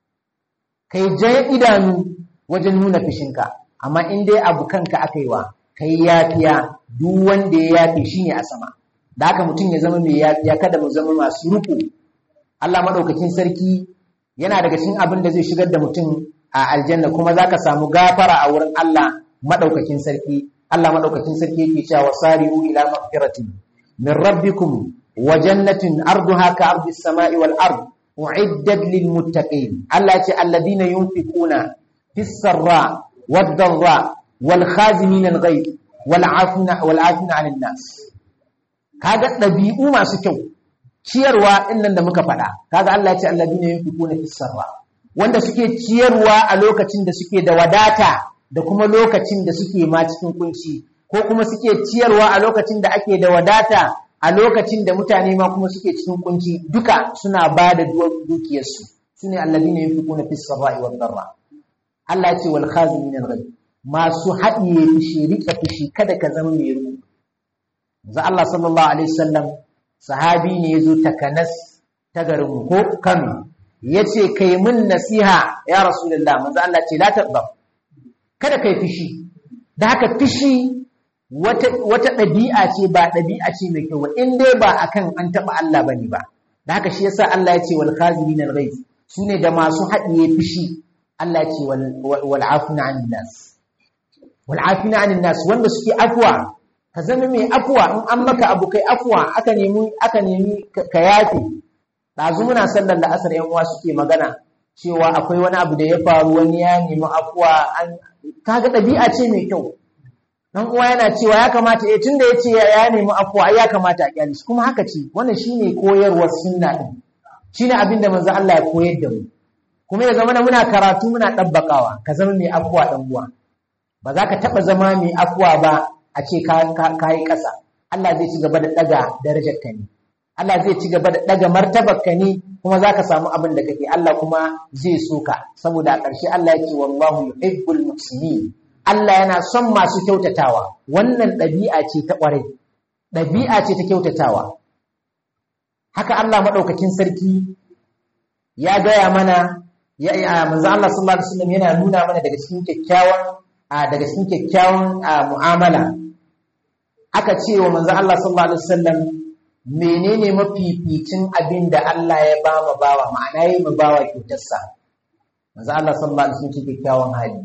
kai jan idanu wajen nuna fishinka. Amma in dai abu kanka akaiwa, kai yafiya, duk wanda ya yafi shine a sama. Da haka mutum ya zama mai yafiya, kada mu zama masu ruku. Allah madaukakin sarki yana daga cikin abin da zai shigar da mutum a aljanna, kuma zaka samu gafara a wurin Allah madaukakin sarki. Allah madaukakin sarki yake cewa wasari'u ila maghfiratin min rabbikum wa jannatin arduha ka ardis samai wal ard u'iddat lil muttaqin. Allah ya ce alladhina yunfiquna fis sarra wad dharra wal khazimina al ghayb wal 'afina 'anil nas. Kaga dabi'u masu kyau, ciyarwa din nan da muka faɗa. Kaga Allah ya ce alladhina yunfiquna fis sarra, wanda suke ciyarwa a lokacin da suke da wadata da kuma lokacin da suke ma cikin kunci, ko kuma suke ciyarwa a lokacin da ake da wadata, a lokacin da mutane ma kuma suke cikin kunci, duka suna ba da dukiyarsu. Sune alladhina yunfiquna fis sarra'i wad dharra. Allah ya ce wal khazimin al ghayb, masu haɗiye fushi, rika fushi, kada ka zama mai ruwa. Za Allah sallallahu alaihi wasallam, sahabi ne yazo takanas ta garin ko Kano, yace kai mun nasiha ya rasulullah. Manzo Allah ce la tadab, kada kai fushi. Da haka fushi wata ɗabi'a ce, ba ɗabi'a ce mai kyau, in dai ba akan an taɓa Allah bane ba. Da haka shi yasa Allah ya ce wal khazimin al ghayz, sune da masu haɗiye fushi. Allah ya ce wal afina 'anil nas, wal afina 'anil nas, wanda suke afwa. Ka zama mai afwa, in an maka abu kai afwa, aka nemi ka yafe. Ɗazu muna sallar da asar yan uwa suke magana cewa akwai wani abu da ya faru, wani ya nemi afwa, kaga ɗabi'a ce mai kyau. Dan uwa yana cewa ya kamata tunda yace ya nemi afwa, ai ya kamata a kyale shi, kuma haka ce. Wannan shine koyarwar sunna din, shine abin da manzo Allah ya koyar da mu. Kuma ya zama muna karatu muna dabbakawa. Ka zama mai afwa dan uwa, ba za ka taba zama mai afwa ba a ce ka yi ƙasa. Allah zai ci gaba da ɗaga darajar ka ne, Allah zai ci gaba da ɗaga martabar ka ne, kuma za ka samu abin da kake, Allah kuma zai so ka, saboda a ƙarshe Allah ya ce wallahu yuhibbul muhsinin. Allah yana son masu kyautatawa. Wannan ɗabi'a ce ta ƙwarai, ɗabi'a ce ta kyautatawa. Haka Allah maɗaukakin sarki ya gaya mana, manzo Allah sallallahu alaihi wasallam yana nuna mana daga cikin kyakkyawan mu'amala. Aka ce wa manzo Allah sallallahu alaihi wasallam, menene mafificin abin da Allah ya ba ma bawa, ma'ana yayi ma bawa kyautarsa. Manzo Allah sallallahu alaihi wasallam kyakkyawan hali.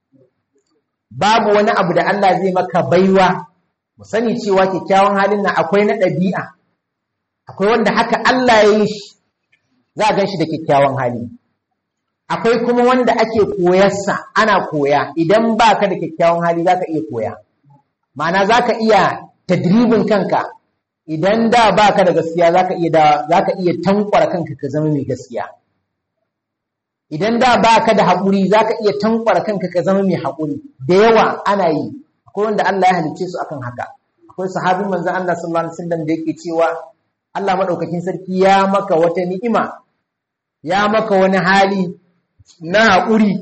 Babu wani abu da Allah zai maka baiwa, mu sani cewa kyakkyawan halin nan akwai na ɗabi'a, akwai wanda haka Allah ya yi shi, za a gan shi da kyakkyawan hali. Akwai kuma wanda ake koyarsa, ana koya. Idan ba ka da kyakkyawan hali za ka iya koya, ma'ana za ka iya tadribin kanka. Idan da ba ka da gaskiya za ka iya tankwara kanka ka zama mai gaskiya. Idan da ba ka da haƙuri za ka iya tankwara kanka ka zama mai haƙuri. Da yawa ana yi. Akwai wanda Allah ya halicce su akan haka. Akwai sahabin manzon Allah sallallahu alaihi wasallam da yake cewa Allah madaukakin sarki ya maka wata ni'ima, ya maka wani hali na haƙuri.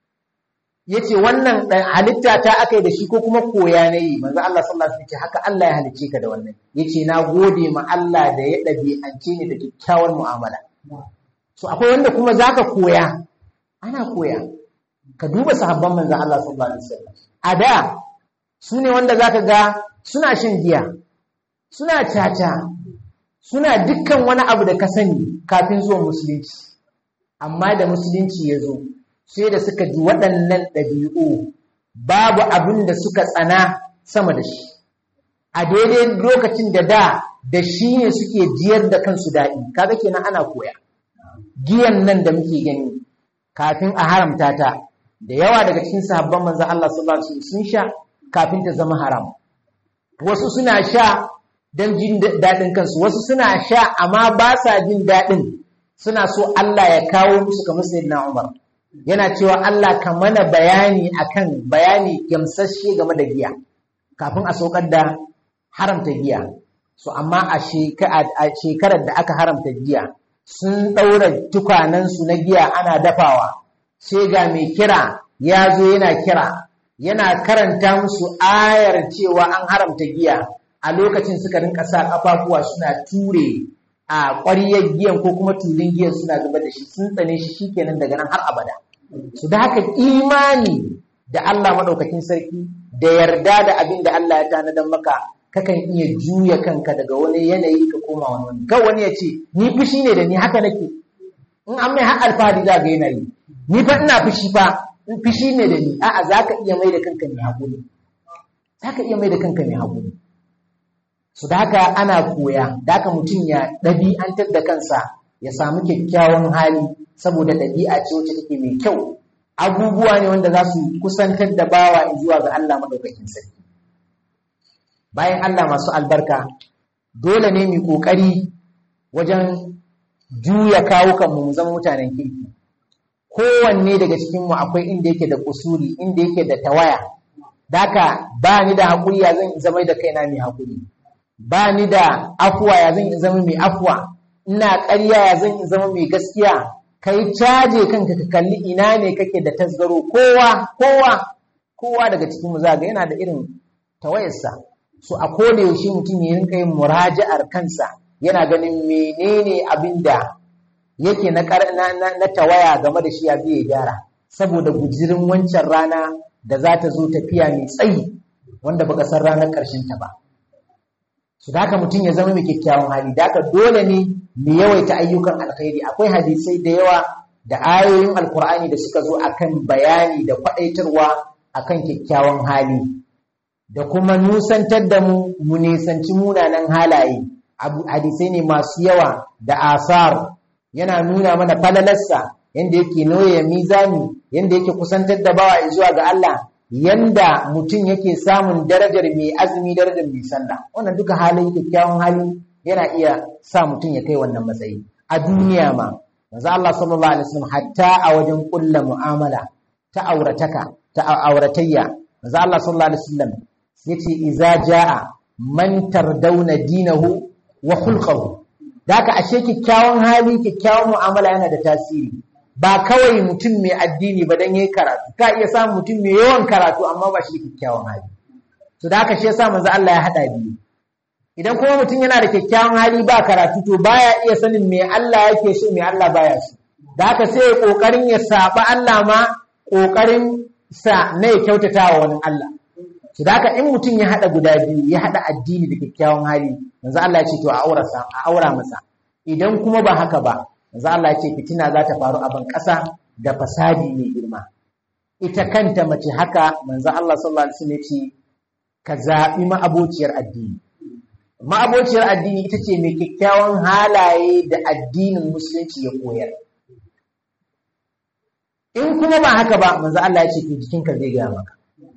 Yace wannan halitta ta akai da shi ko kuma koya nayi. Manzon Allah sallallahu alaihi wasallam ce haka Allah ya halicce ka da wannan. Yace na gode ma Allah da ya ɗabi'ance ni da kyakkyawar mu'amala. So akwai wanda kuma zaka koya, ana koya. Ka duba sahabban manzon Allah sallallahu alaihi wasallam. A da su ne wanda zaka ga suna shan giya, suna caca, suna dukkan wani abu da ka sani kafin zuwan musulunci. Amma da musulunci ya zo, sai da suka ji waɗannan ɗabi'u babu abin da suka tsana sama da shi. A daidai lokacin da shi ne suke jiyar da kansu daɗi, kaga kenan ana koya. Giyan nan da muke gani kafin a haramta ta, da yawa daga cikin sahabban manzon Allah sallallahu alaihi wasallam sun sha kafin ta zama haram. Wasu suna sha don jin daɗin kansu, wasu suna sha amma ba sa jin daɗin, suna so Allah ya kawo musu kamar sayyidina Umar. Yana cewa Allah ka mana bayani gamsasshe game da giya kafin a saukar da haramta giya. So amma a shekarar da aka haramta giya, sun ɗaura tukanansu na giya ana dafawa, sai ga mai kira ya zo yana kira, yana karanta musu ayar cewa an haramta giya. A lokacin suka rinka sa ƙafafuwa suna ture a ƙwaryar giyan ko kuma tulun giyan suna zuba da shi, sun tsane shi shikenan daga nan har abada. Su da haka imani da Allah maɗaukakin sarki da yarda da abin da Allah ya tanadar maka, kakan iya juya kanka daga wani yanayi ka koma wani. Kawai wani ya ce ni fushi ne da ni haka nake, in an mai har alfahari za ga yanayi, ni fa ina fushi fa, in fushi ne da ni. A'a, za ka iya mai da kanka mai haƙuri, za ka iya mai da kanka mai haƙuri. Su da haka ana koya, da haka mutum ya ɗabi'antar da kansa ya samu kyakkyawan hali, saboda ɗabi'a ce wacce take mai kyau. Abubuwa ne wanda za su kusantar da bawa zuwa ga Allah maɗaukakin sarki. Bayan Allah masu albarka, dole ne mu ƙoƙari wajen juya kawukanmu mu zama mutanen kirki. Kowanne daga cikinmu akwai inda yake da kusuri, inda yake da tawaya. Daka ba ni da haƙuri ya zan zama da kaina mai haƙuri. Ba ni da afuwa ya zan zama mai afuwa. Ina ƙarya ya zan zama mai gaskiya. Kai caje kanka ka kalli ina ne kake da tasgaro. Kowa daga cikinmu za ga yana da irin tawayarsa. So a koda yaushe mutum ya rinka yin muraja'ar kansa, yana ganin menene abin da yake na tawaya game da shi ya biye gyara, saboda gujirin wancan rana da za ta zo tafiya mai tsayi wanda baka san ranar ƙarshen ta ba. Su da haka mutum ya zama mai kyakkyawan hali, da haka dole ne mu yawaita ayyukan alkhairi. Akwai hadisai da yawa da ayoyin alkur'ani da suka zo akan bayani da faɗaitarwa akan kyakkyawan hali, da kuma nusantar da mu nisanci munanan halaye. Hadisai ne masu yawa da asar, yana nuna mana falalarsa, yanda yake noye mizani, yanda yake kusantar da bawa zuwa ga Allah, yanda mutum yake samun darajar mai azumi, darajar mai sallah. Wannan duka halin kyakkyawan hali yana iya sa mutum ya kai wannan matsayi a duniya ma. Manzo Allah sallallahu alaihi wasallam hatta a wajen kulla mu'amala ta auratayya, manzo Allah sallallahu alaihi wasallam yace iza jaa man tardawna dinahu wa khulquhu. Daka ashe kyakkyawan hali, kyakkyawan mu'amala yana da tasiri. Ba kawai mutum mai addini ba dan yayi karatu, ka iya samun mutum mai yawan karatu amma ba shi da kyakkyawan hali. To da haka shi yasa manzo Allah ya hada biyu. Idan kuma mutum yana da kyakkyawan hali ba karatu to baya iya sanin me Allah yake so me Allah baya so. Da haka sai ya kokarin ya saba Allah ma kokarin sa na ya kyautata wa wani Allah. To da haka in mutum ya hada guda biyu, ya hada addini da kyakkyawan hali, manzo Allah ya ce to a aura masa. Idan kuma ba haka ba, manzo Allah ya ce fitina za ta faru a ban kasa da fasadi mai girma. Ita kanta mace haka manzo Allah sallallahu alaihi wasallam ya ce ka zabi ma'abociyar addini. Ma'abociyar addini ita ce mai kyakkyawan halaye da addinin musulunci ya koyar. In kuma ba haka ba, manzo Allah ya ce to jikinka zai gaya maka.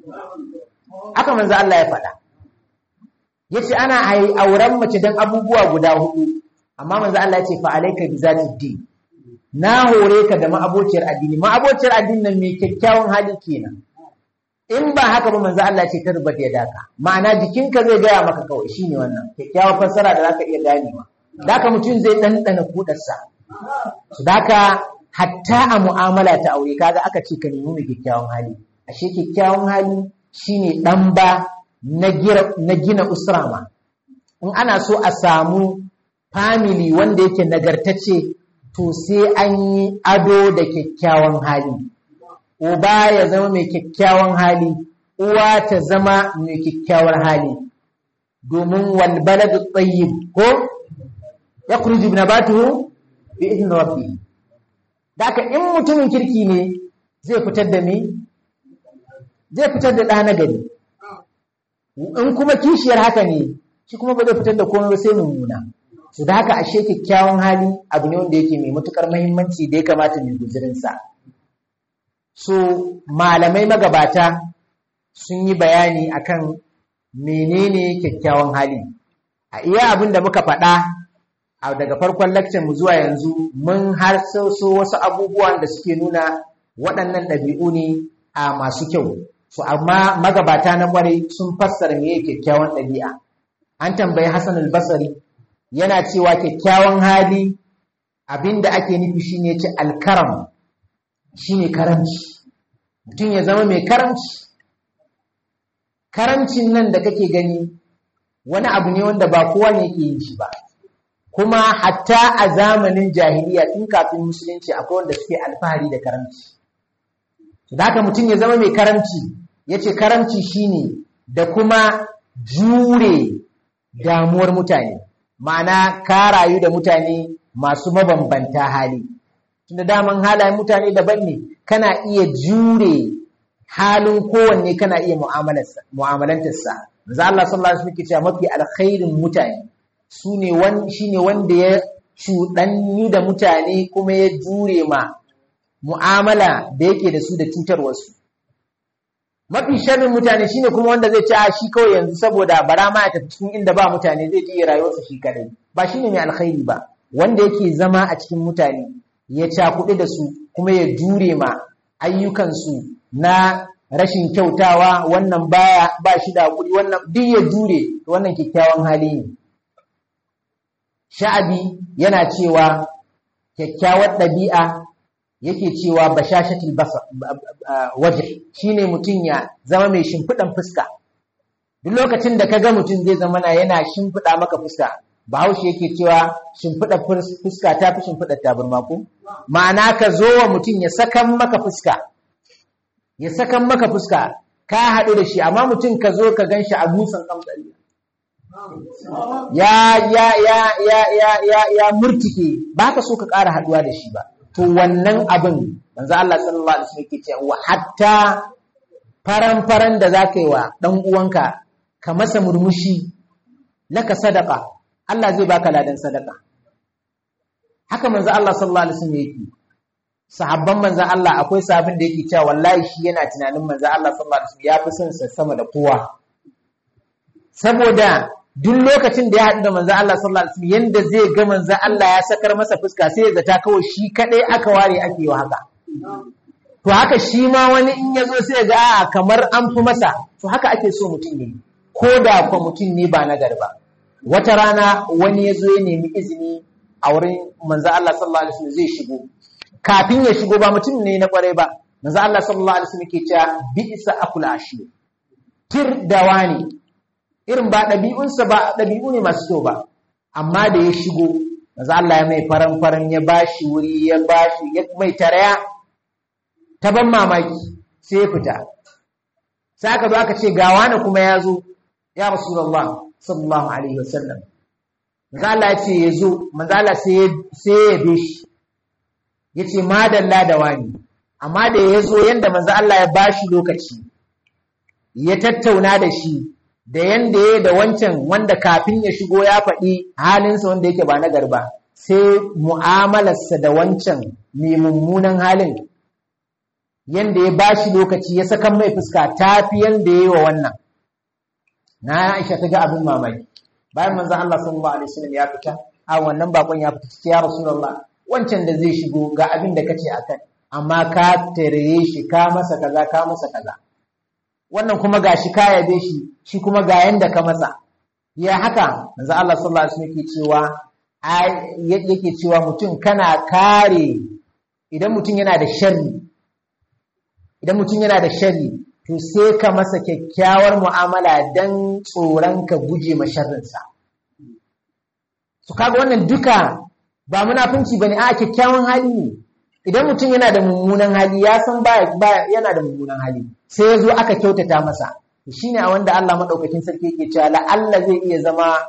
Haka manzo Allah ya faɗa. Yace ana auren mace dan abubuwa guda hudu, amma manzo Allah ya ce fa alayka bi zati din. Na hore ka da ma'abociyar addini. Ma'abociyar addini nan mai kyakkyawan hali kenan. In ba haka ba manzo Allah ya ce tarbat ya daka. Ma'ana jikinka zai gaya maka kawai shine wannan. Kyakkyawar fassara da zaka iya ganewa. Daka mutum zai dandana kudarsa. Daka hatta a mu'amala ta aure kaga aka ce ka nemi mai kyakkyawan hali. Ashe kyakkyawan hali shine dan ba na gina usra ma. In ana so a samu family wanda yake nagartacce to sai an yi ado da kyakkyawan hali. Uba ya zama mai kyakkyawan hali, uwa ta zama mai kyakkyawar hali. Domin wal baladu tayyib ko yakhruju nabatuhu bi idhni rabbih. Daka in mutumin kirki ne zai fitar da me? Zai fitar da ɗa na gari. In kuma kishiyar haka ne, shi kuma ba zai fitar da komai ba sai mummuna. Su da haka ashe kyakkyawan hali abu ne wanda yake mai matukar muhimmanci da ya kamata mai guzurinsa. So malamai magabata sun yi bayani akan menene kyakkyawan hali. A iya abin da muka faɗa daga farkon lecture mu zuwa yanzu mun har so wasu abubuwan da suke nuna waɗannan ɗabi'u ne a masu kyau. So amma magabata na kwarai sun fassara meye kyakkyawan ɗabi'a. An tambayi Hassan al-Basri yana cewa kyakkyawan hali abinda ake nufi shine ce al-karam, shine karamci. Mutum ya zama mai karamci. Karamcin nan da kake gani wani abu ne wanda ba kowa ne yake yin shi ba. Kuma hatta a zamanin jahiliya tun kafin musulunci akwai wanda suke alfahari da karamci. Da haka mutum ya zama mai karamci, ya ce karamci shine da kuma jure damuwar mutane, ma'ana ka rayu da mutane masu mabambanta hali. Tunda daman halayen mutane daban ne, kana iya jure halin kowanne, kana iya mu'amalantarsa. Manzo Allah sallallahu alaihi wasallam yake cewa mafi alkhairin mutane shine wanda ya cuɗanyu da mutane kuma ya jure ma mu'amala da yake da su da cutarwarsu. Mafi sharrin mutane shine kuma wanda zai ci shi kawai yanzu saboda bara ma ya tafi cikin inda ba mutane zai ji rayuwarsa shi kadai. Ba shine mai alkhairi ba. Wanda yake zama a cikin mutane ya cakuɗi da su kuma ya jure ma ayyukansu na rashin kyautawa, wannan ba shi da hakuri, wannan duk ya jure, wannan kyakkyawan hali ne. Sha'abi yana cewa kyakkyawar ɗabi'a yake cewa bashashatul waje shine mutum ya zama mai shimfiɗan fuska. Duk lokacin da kaga mutum zai zama yana shimfiɗa maka fuska, Bahaushe yake cewa shimfiɗa fuska ta fi shimfiɗa tabarma ko? Ma'ana ka zo wa mutum ya sakan maka fuska, ka haɗu da shi, amma mutum ka zo ka gan shi a dutsen kamtsali. Ya murtike, ba ka so ka ƙara haɗuwa da shi ba. To wannan abin, manzo Allah sallallahu alaihi wasallam yake cewa hatta faran da zaka yi wa dan uwanka ka masa murmushi, laka sadaka, Allah zai baka ladan sadaka. Haka manzo Allah sallallahu alaihi wasallam yake. Sahabban manzo Allah akwai sahabin da yake cewa wallahi shi yana tunanin manzo Allah sallallahu alaihi wasallam ya fi son sa sama da kowa. Saboda duk lokacin da ya haɗu da manzo Allah sallallahu alaihi wasallam yanda zai ga manzo Allah ya sakar masa fuska sai ya zata kawai shi kadai aka ware ake yi haka. To haka shi ma wani in ya zo sai ga kamar an fi masa, to haka ake so mutum ne. ko da kwa mutum ne ba na garba. Wata rana wani ya zo ya nemi izini a wurin manzo Allah sallallahu alaihi wasallam zai shigo. Kafin ya shigo ba mutum ne na kwarai ba. Manzo Allah sallallahu alaihi wasallam ke cewa bi'sa akul ashir. Tir da wani irin ba ɗabi'unsa ba ɗabi'u ne masu kyau ba. Amma da ya shigo manzo Allah ya mai faran ya bashi wuri ya mai taraya ta ban mamaki sai ya fita. Sai aka zo aka ce ga wani kuma ya zo ya Rasulullah sallallahu alaihi wasallam. Manzo Allah ya ce ya zo, manzo Allah sai ya bi shi. Yace madalla da wani. Amma da ya zo yanda manzo Allah ya bashi lokaci ya tattauna da shi da yanda ya da wancan wanda kafin ya shigo ya faɗi halinsa wanda yake ba na garba, sai mu'amalarsa da wancan mai mummunan halin yanda ya bashi lokaci ya saka mai fuska tafi yanda ya yi wa wannan. Na Aisha ta ga abin mamaki. Bayan manzon Allah sallallahu alaihi wasallam ya fita, a wannan bakon ya fita ce ya Rasulullah, wancan da zai shigo ga abin da kace akan, amma ka tare shi ka masa kaza. Wannan kuma gashi ka yabe shi kuma ga yanda ka masa. Ya haka manzon Allah sallallahu alaihi wasallam yake cewa mutum kana kare idan mutum yana da sharri to sai ka masa kyakkyawar mu'amala dan tsoron ka guje ma sharrinsa. Su kaga wannan duka ba munafunci bane, a kyakkyawan hali ne. Idan mutum yana da mummunan hali ya san baya yana da mummunan hali sai ya zo aka kyautata masa, shine a wanda Allah madaukakin sarki yake cewa la Allah zai iya zama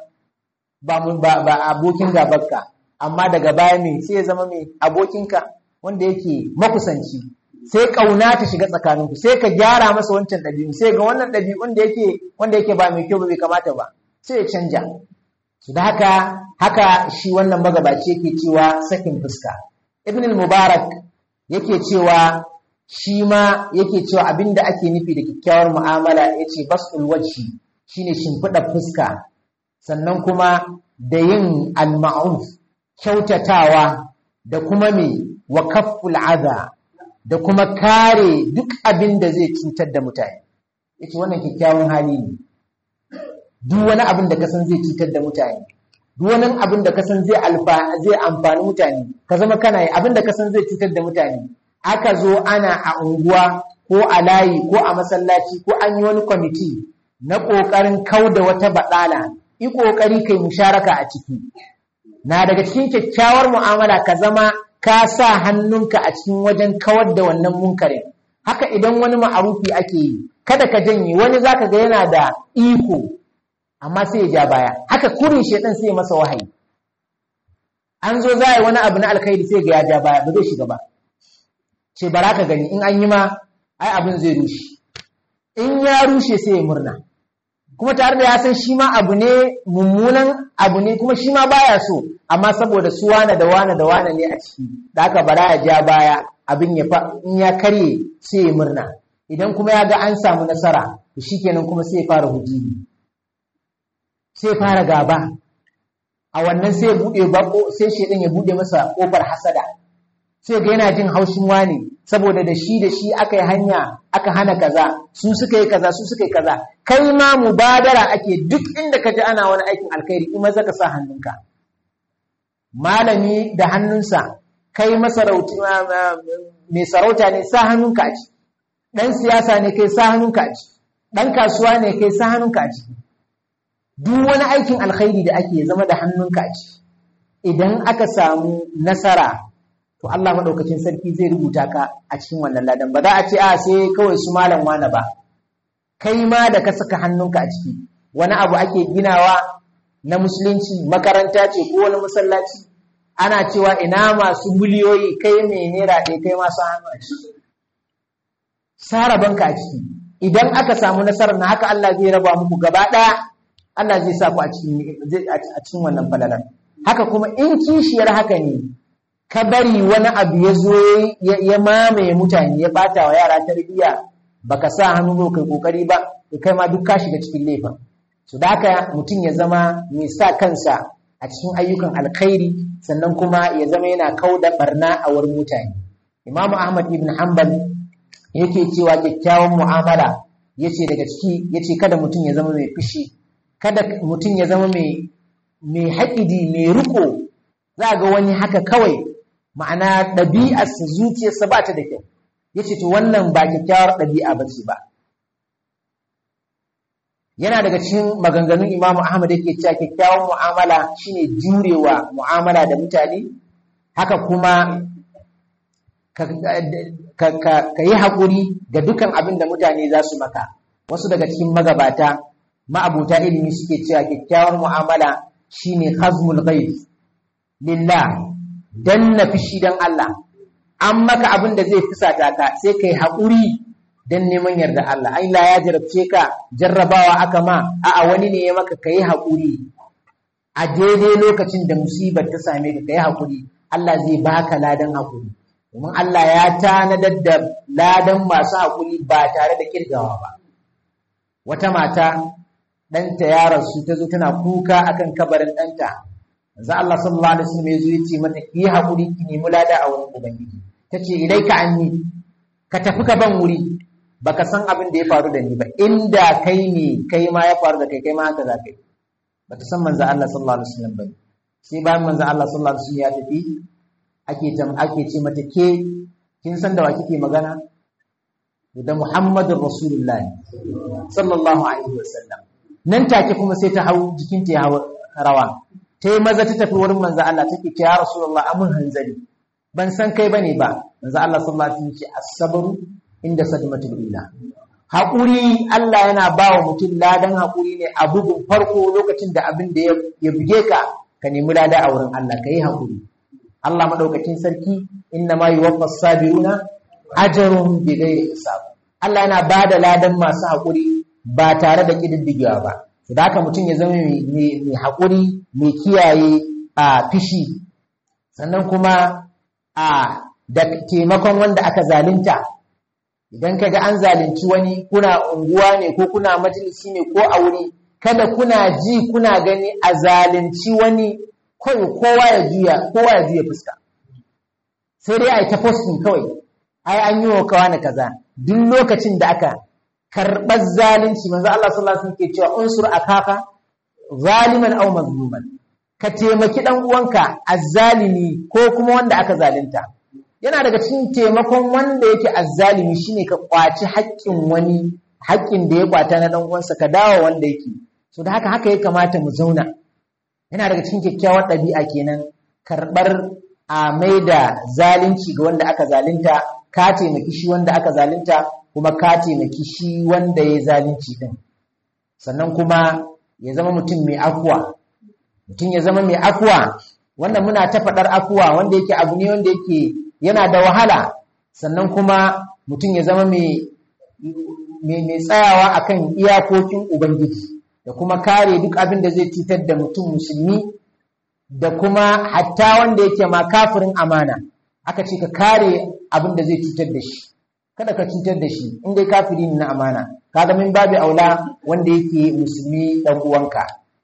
ba abokin gabarka, amma daga baya mai sai ya zama mai abokinka wanda yake makusanci, sai kauna ta shiga tsakaninku, sai ka gyara masa wancan ɗabi'u, sai ga wannan ɗabi'un da wanda yake ba mai kyau ba bai kamata ba sai ya canja su. Da haka shi wannan magabaci yake cewa sakin fuska. Ibn al-Mubarak yake cewa shi ma yake cewa abinda ake nufi da kyakkyawar mu'amala yace basul wajhi shine shimfida fuska, sannan kuma da yin al-ma'ruf kyautatawa, da kuma wa kafful adha, da kuma kare duk abin da zai cutar da mutane. Yace wannan kyakkyawan hali ne. Duk wani abin da kasan zai cutar da mutane, duk wani abin da kasan zai amfani mutane, ka zama kana yi abin da kasan zai cutar da mutane. Aka zo ana a unguwa ko a layi ko a masallaci ko an yi wani kwamiti na ƙoƙarin kauda wata baɗala, yi ƙoƙari kai musharaka a ciki. Na daga cikin kyakkyawar mu'amala ka zama ka sa hannunka a cikin wajen kawar da wannan munkarin. Haka idan wani ma'arufi ake yi, kada ka janye. Wani zaka ga yana da iko amma sai ya ja baya. Haka kurin shedan sai ya masa wahayi. An zo za a yi wani abu na alkhairi sai ga ya ja baya, ba zai shiga ba. Ce bara ka gani in an yi ma ai abin zai rushe. In ya rushe sai ya murna. Kuma tare da ya san shi ma abu ne mummunan abu ne, kuma shi ma baya so, amma saboda su wane da wane ne a ciki, da aka bara ya ja baya abin in ya karye sai ya murna. Idan kuma ya ga an samu nasara, to shikenan kuma sai ya fara hujumi, sai ya fara gaba. A wannan sai ya bude bako, sai shedan ya bude masa kofar hasada, sai ga yana jin haushin wani saboda da shi aka yi hanya aka hana kaza, su suka yi kaza. Kai ma mubadara ake, duk inda ka ji ana wani aikin alkhairi kuma zaka sa hannunka. Malami da hannunsa, kai masarauti mai sarauta ne, sa hannunka a ciki. Dan siyasa ne, kai sa hannunka a ciki. Dan kasuwa ne, kai sa hannunka a ciki. Duk wani aikin alkhairi da ake zama da hannunka a ciki. Idan aka samu nasara, to Allah madaukakin sarki zai rubuta ka a cikin wannan ladan. Ba za a ce sai kawai su malam wani ba. Kai ma da ka saka hannunka a ciki, wani abu ake ginawa na musulunci, makaranta ce ko wani masallaci, ana cewa ina masu miliyoyi, kai mai naira ɗaya kai masu hannu a ciki. Sara banka a ciki. Idan aka samu nasarar na haka Allah zai raba muku gaba ɗaya, Allah zai sa ku a cikin wannan falalar. Haka kuma in kishiyar haka ne, ka bari wani abu ya zo ya mamaye mutane, ya bata wa yara tarbiyya, baka sa hannu ba kai kokari ba, to kai ma duk ka shiga cikin laifin. So da haka mutum ya zama mai sa kansa a cikin ayyukan alkhairi, sannan kuma ya zama yana kauda barna a wurin mutane. Imam Ahmad ibn Hanbal yake cewa kyakkyawan mu'amala yace daga ciki yace kada mutum ya zama mai fushi, kada mutum ya zama mai haƙidi, mai riko. Za ga wani haka kawai, ma'ana ɗabi'arsa zuciyarsa ba ta da kyau. Yace to wannan ba kyakkyawar ɗabi'a bace ba. Yana daga cikin maganganun Imam Ahmad yake cewa kyakkyawan mu'amala shine jurewa mu'amala da mutane, haka kuma ka yi haƙuri ga dukan abin da mutane za su maka. Wasu daga cikin magabata ma'abuta ilimi suke cewa kyakkyawar mu'amala shine hazmul ghaib lillah, danna fishi dan Allah. An maka abin da zai fusata ka sai kai haƙuri dan neman yarda Allah. Allah ya jarabce ka, jarrabawa aka ma, a'a wani ne ya maka, kai haƙuri a daidai lokacin da musibar ta same ka, kai haƙuri, Allah zai baka ladan haƙuri. Domin Allah ya tanadar da ladan masu haƙuri ba tare da kirgawa ba. Wata mata ɗanta ya rasu, ta zo tana kuka akan kabarin ɗanta. Manzo Allah sallallahu alaihi wasallam ya zo ya ce mata ki yi haƙuri, ki nemi lada a wurin Ubangiji. Ta ce ilaika anni, ka tafi ka ban wuri, baka san abin da ya faru da ni ba, inda kai ne kai ma ya faru da kai ma haka za ka yi. Bata san manzo Allah sallallahu alaihi wasallam bane. Sai bayan manzo Allah sallallahu alaihi wasallam ya tafi, ake ce mata ke kin san da wa kike magana? Da Muhammadur Rasulullah sallallahu alaihi wasallam. Nan take kuma sai ta hau jikinta ya hawa rawa. Ta yi maza ta tafi wurin manzo Allah, take ce ya Rasulullah amun hanzari, ban san kai bane ba. Manzo Allah sallallahu alaihi wasallam ce as-sabru inda sadmatul ula. Haƙuri Allah yana ba wa mutum ladan haƙuri ne a bugun farko, lokacin da abin da ya buge ka, ka nemi lada a wurin Allah, ka yi haƙuri. Allah maɗaukakin sarki inna ma yuwaffas sabiruna ajruhum bighairi hisab. Allah yana ba da ladan masu haƙuri ba tare da ƙididdigewa ba. Da haka mutum ya zama mai haƙuri, mai kiyaye a fishi, sannan kuma da taimakon wanda aka zalunta. Idan ka ga an zalunci wani, kuna unguwa ne ko kuna majalisi ne ko a wuri, kada kuna ji kuna gani a zalunci wani, kowa ya juya fuska. Sai dai a yi ta posting kawai, ai an yi wa kawa na kaza. Duk lokacin da aka karɓar zalunci, manzo Allah sallallahu alaihi wasallam ke cewa unsur akaka zaliman aw mazluman, ka taimaki dan uwanka azzalimi ko kuma wanda aka zalunta. Yana daga cikin taimakon wanda yake azzalimi shine ka kwaci haƙƙin wani, haƙƙin da ya kwata na dan uwansa ka dawo wanda yake. So da haka ya kamata mu zauna. Yana daga cikin kyakkyawar ɗabi'a kenan karɓar a mai da zalunci ga wanda aka zalunta, ka taimaki shi wanda aka zalunta, kuma ka taimaki shi wanda ya zalunci din. Sannan kuma ya zama mutum mai afuwa. Mutum ya zama mai afuwa, wanda muna ta faɗar afuwa wanda yake abu ne wanda yake yana da wahala. Sannan kuma mutum ya zama mai tsayawa akan iyakokin Ubangiji, da kuma kare duk abin da zai cutar da mutum musulmi, da kuma hatta wanda yake ma kafirin amana. Aka ce ka kare abin da zai cutar da shi, kada ka cutar da shi in dai kafiri ne na amana. Kaga min babu aula wanda yake musulmi dan uwanka.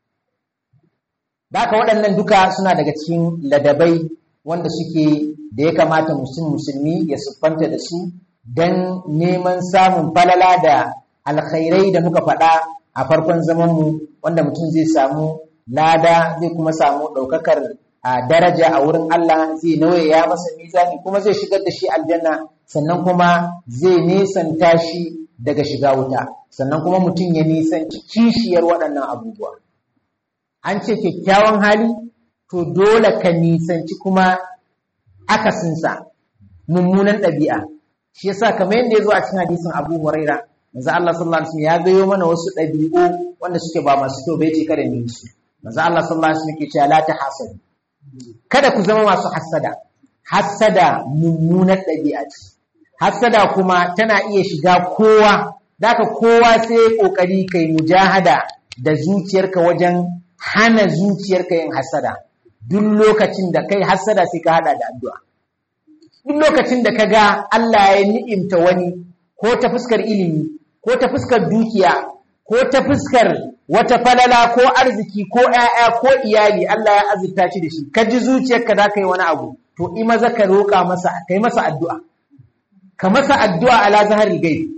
Haka waɗannan duka suna daga cikin ladabai wanda suke da ya kamata musulmi ya siffanta da su don neman samun falala da alkhairai da muka faɗa a farkon zamanmu, wanda mutum zai samu lada, zai kuma samu ɗaukakar daraja a wurin Allah, zai nauyaya masa mizani, kuma zai shigar da shi aljanna, sannan kuma zai nisanta shi daga shiga wuta, sannan kuma mutum ya nisanci kishiyar waɗannan abubuwa. An ce kyakkyawan hali, to dole ka nisanci kuma akasinsa, mummunan ɗabi'a. Shi yasa kamar yadda ya zo a cikin hadisin Abu Huraira, manzo Allah sallallahu alaihi wasallam ya gayo mana wasu ɗabi'u wanda suke ba masu kyau, bai ce kada mu su. Manzo Allah sallallahu alaihi wasallam yake cewa la tahasadu, kada ku zama masu hassada. Hassada mummunar ɗabi'a ce. Hassada kuma tana iya shiga kowa, daka kowa sai kokari kai mujahada da zuciyarka wajen hana zuciyarka yin hassada. Duk lokacin da kai hassada sai ka hada da addu'a. Duk lokacin da ka ga Allah ya ni'imta wani, ko ta fuskar ilimi, ko ta fuskar dukiya, ko ta fuskar wata falala ko arziki ko ƴaƴa ko iyali, Allah ya azurta shi da shi, ka ji zuciyarka za ka yi wani abu, to maza ka roƙa masa, kai masa addu'a. Ka masa addu'a ala zaharil gaib.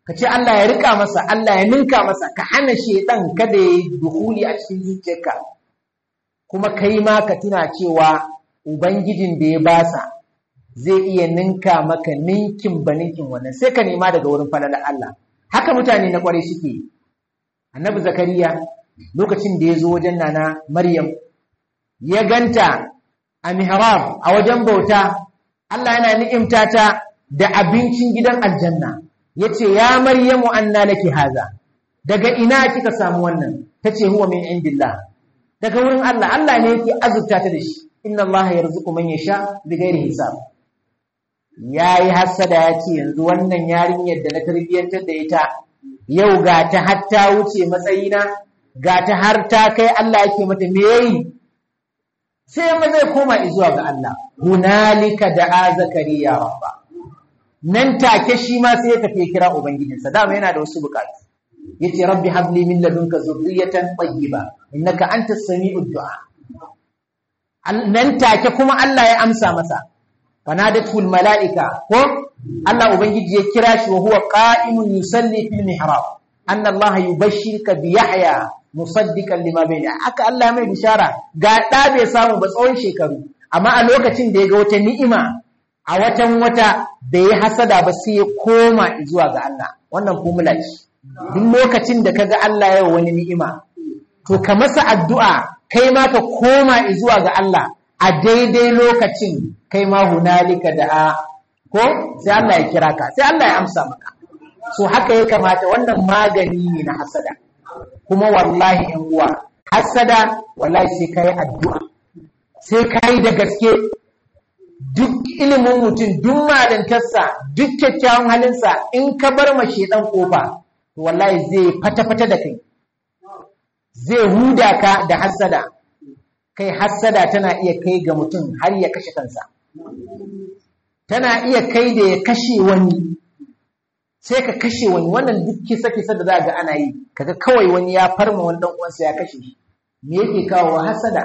ka ce Allah ya rika masa, Allah ya ninka masa, ka hana shedan kada ya yi duhuli a cikin zuciyarka, kuma kai ma ka tuna cewa ubangijin da ya basa zai iya ninka maka ninkin ba ninkin wannan, sai ka nema daga wurin falalar Allah. Haka mutane na kwarai suke. Annabi Zakariya lokacin da ya zo wajen nana Maryam ya ganta a mihrab a wajen bauta, Allah yana ni'imta ta da abincin gidan aljanna. Yace ya Maryamu anna laki haza, daga ina kika samu wannan? Tace huwa min indillah, daga wurin Allah. Allah ne yake azurta ta da shi. Inna Allah yarzuqu man yasha bighairi hisab. Yayi hasada yace yanzu wannan yarinyar da na tarbiyantar da ita yau ga ta har ta wuce matsayina, ga ta har ta kai Allah yake mata me yayi? Sai ma zai koma zuwa ga Allah. Hunalika da'a Zakariya rabba. Nan take shi ma sai ya tafi kira ubangijinsa, dama yana da wasu bukatu. Yace rabbi habli min ladunka zurriyatan tayyiba innaka antas sami'ud du'a. Nan take kuma Allah ya amsa masa. Fanadatul malaika, ko Allah ubangiji ya kira shi wa huwa qa'imun yusalli fil mihrab anna Allah yubashshiruka bi Yahya musaddiqan lima bayna. Aka Allah mai bishara ga da bai samu ba tsawon shekaru, amma a lokacin da ya ga wata ni'ima a watan wata da ya hasada ba sai ya koma zuwa ga Allah. Wannan formula ce. Duk lokacin da kaga Allah ya wani ni'ima to ka masa addu'a, kai ma ka koma zuwa ga Allah a daidai lokacin, kai ma hunalika da'a, ko sai Allah ya kira ka, sai Allah ya amsa maka. So haka ya kamata. Wannan magani ne na hasada. Kuma wallahi in uwa, hasada wallahi sai kai addu'a, sai kai da gaske. Duk ilimin mutum, duk malintarsa, duk kyakkyawan halinsa, in ka bar ma shedan kofa, to wallahi zai fata-fata da kai, zai huda ka da hasada. Kai hasada tana iya kai ga mutum har ya kashe kansa, tana iya kai da ya kashe wani, sai ka kashe wani. Wannan duk kisa-kisa da za ga ana yi, kaga kawai wani ya farma wani dan uwansa ya kashe shi. Me yake kawo hasada?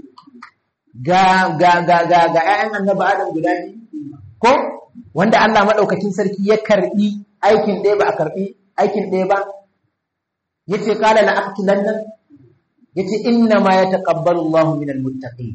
Ga ƴaƴan annabi Adam guda biyu, ko wanda Allah madaukakin sarki ya karbi aikin ɗaya ba a karbi aikin ɗaya ba. Yace qala la aqtulanna, yace inna ma yataqabbalu Allahu minal muttaqin.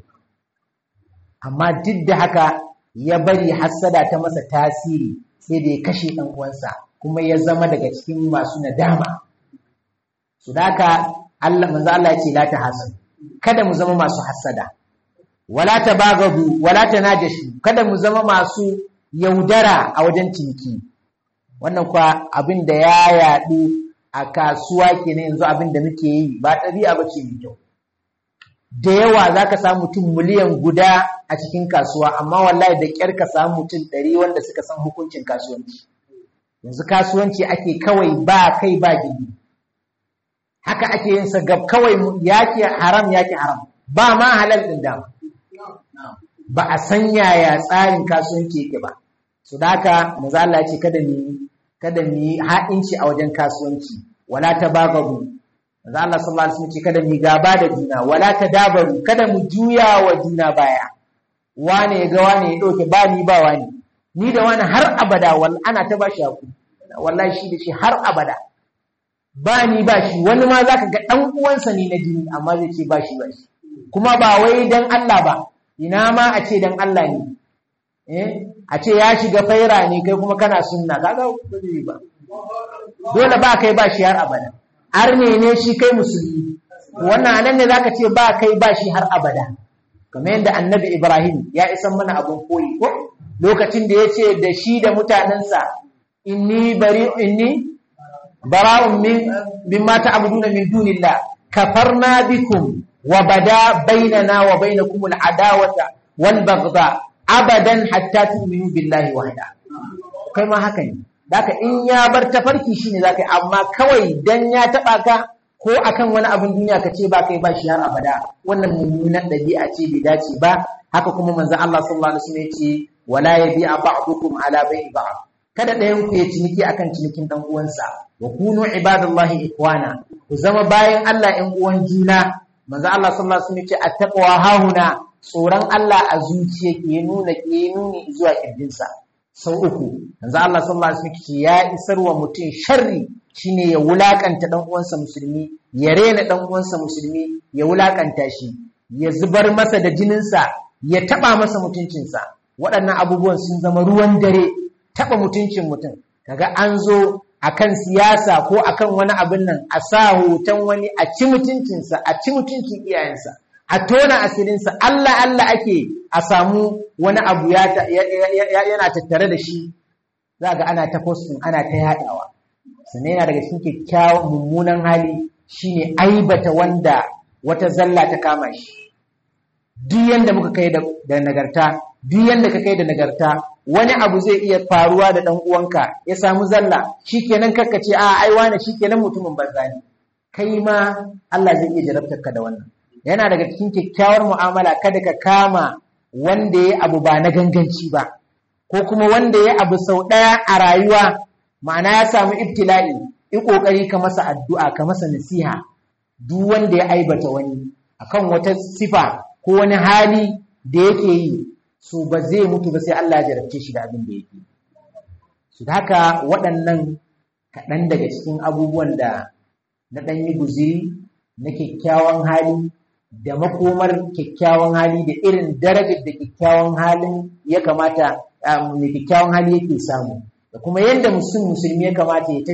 Amma duk da haka ya bari hasada ta masa tasiri, sai da ya kashe ɗan uwansa, kuma ya zama daga cikin masu nadama. Su daka Allah, manzo Allah ya ce la tahasad, kada mu zama masu hasada. Wala tabagadu wala tanajashu, kada mu zama masu yaudara a wajen ciniki. Wannan kwa abin da ya yadu a kasuwa kenan yanzu, abin da muke yi ba ɗabi'a bace mai kyau. Da yawa zaka samu mutum miliyan guda a cikin kasuwa, amma wallahi da kyar ka samu mutum 100 wanda suka san hukuncin kasuwanci. Yanzu kasuwanci ake kawai ba kai ba gidi, haka ake yin sa gab, kawai yake haram yake haram, ba ma halal din dama. Ba a san yaya tsarin kasuwanci yake ba. Su da haka manzo Allah ya ce kada mu yi ha'inci a wajen kasuwanci. Wala tabagadu, manzo Allah sallallahu alaihi wasallam ce kada mu gaba da juna. Wala tadabaru, kada mu juya wa juna baya. Wane ya ga wane ya dauke, ba ni ba wani, ni da wani har abada. Wallahi ana ta bashi hakuri, wallahi shi da shi har abada, ba ni ba shi. Wani ma zaka ga dan uwansa ne na jini, amma zai ce ba shi, kuma ba wai dan Allah ba. Ina ma a ce dan Allah ne, a ce ya shiga faira ne, kai kuma kana sunna, kaga ba zai ba. Dole ba kai ba shi har abada. Arne ne shi, kai musulmi, wannan anan ne zaka ce ba kai ba shi har abada. Kamar yadda annabi Ibrahim ya isan mana abun koyi, ko lokacin da ya ce da shi da mutanensa, inni bara'un mimma ta'buduna min dunillah kafarna bikum wa bada bainana wa bainakum al'adawata wal baghdha abadan hatta tu'minu billahi wahda. Kai ma haka ne, daka in ya bar tafarki shine zaka yi, amma kawai dan ya taba ka ko akan wani abin duniya ka ce ba kai ba shi har abada, wannan mummunan dabi'a ce, bai dace ba. Haka kuma manzon Allah sallallahu alaihi wasallam ya ce wala yabi'a ba'dukum ala bai'i ba'd, kada ɗayan ku ya ciniki akan cinikin dan uwansa. Wa kunu ibadallahi ikwana, ku zama bayan Allah ɗan uwan juna. Manzo Allah sallallahu alaihi wasallam ya ce attaqwa hahuna, tsoron Allah a zuciya ke nuni zuwa kirjinsa. sau uku. Manzo Allah sallallahu alaihi wasallam ya isar wa mutum sharri shine ya wulakanta dan uwansa musulmi, ya rena dan uwansa musulmi, ya wulakanta shi, ya zubar masa da jininsa, ya taba masa mutuncinsa. Waɗannan abubuwan sun zama ruwan dare, taba mutuncin mutum. Kaga an zo akan siyasa ko akan wani abin nan a sa hoton wani a ci mutuncinsa, a ci mutuncin iyayensa, a tona asirinsa. Allah Allah ake a samu wani abu yana tattare da shi, za ga ana ta posting, ana ta yaɗawa. Sannan yana daga cikin kyakkyawan mummunan hali shine aibata wanda wata zalla ta kama shi. Duk yanda muka kai da nagarta, duk yanda ka kai da nagarta, wani abu zai iya faruwa da dan uwanka ya samu zalla, shikenan karka ce a ai wani shikenan mutumin banza ne. Kai ma Allah zai iya jarabtar ka da wannan. Yana daga cikin kyakkyawar mu'amala kada ka kama wanda ya abu ba na ganganci ba, ko kuma wanda ya abu sau ɗaya a rayuwa, ma'ana ya samu ibtila'i, yi ƙoƙari ka masa addu'a, ka masa nasiha. Duk wanda ya aibata wani akan wata sifa ko wani hali da yake yi, so ba zai mutu ba sai Allah ya jarabce shi da abin da yake. Su haka waɗannan kaɗan daga cikin abubuwan da na ɗan yi guziri na kyakkyawan hali da makomar kyakkyawan hali da irin darajar da kyakkyawan halin ya kamata mai kyakkyawan hali yake samu, da kuma yadda musulmi ya kamata ya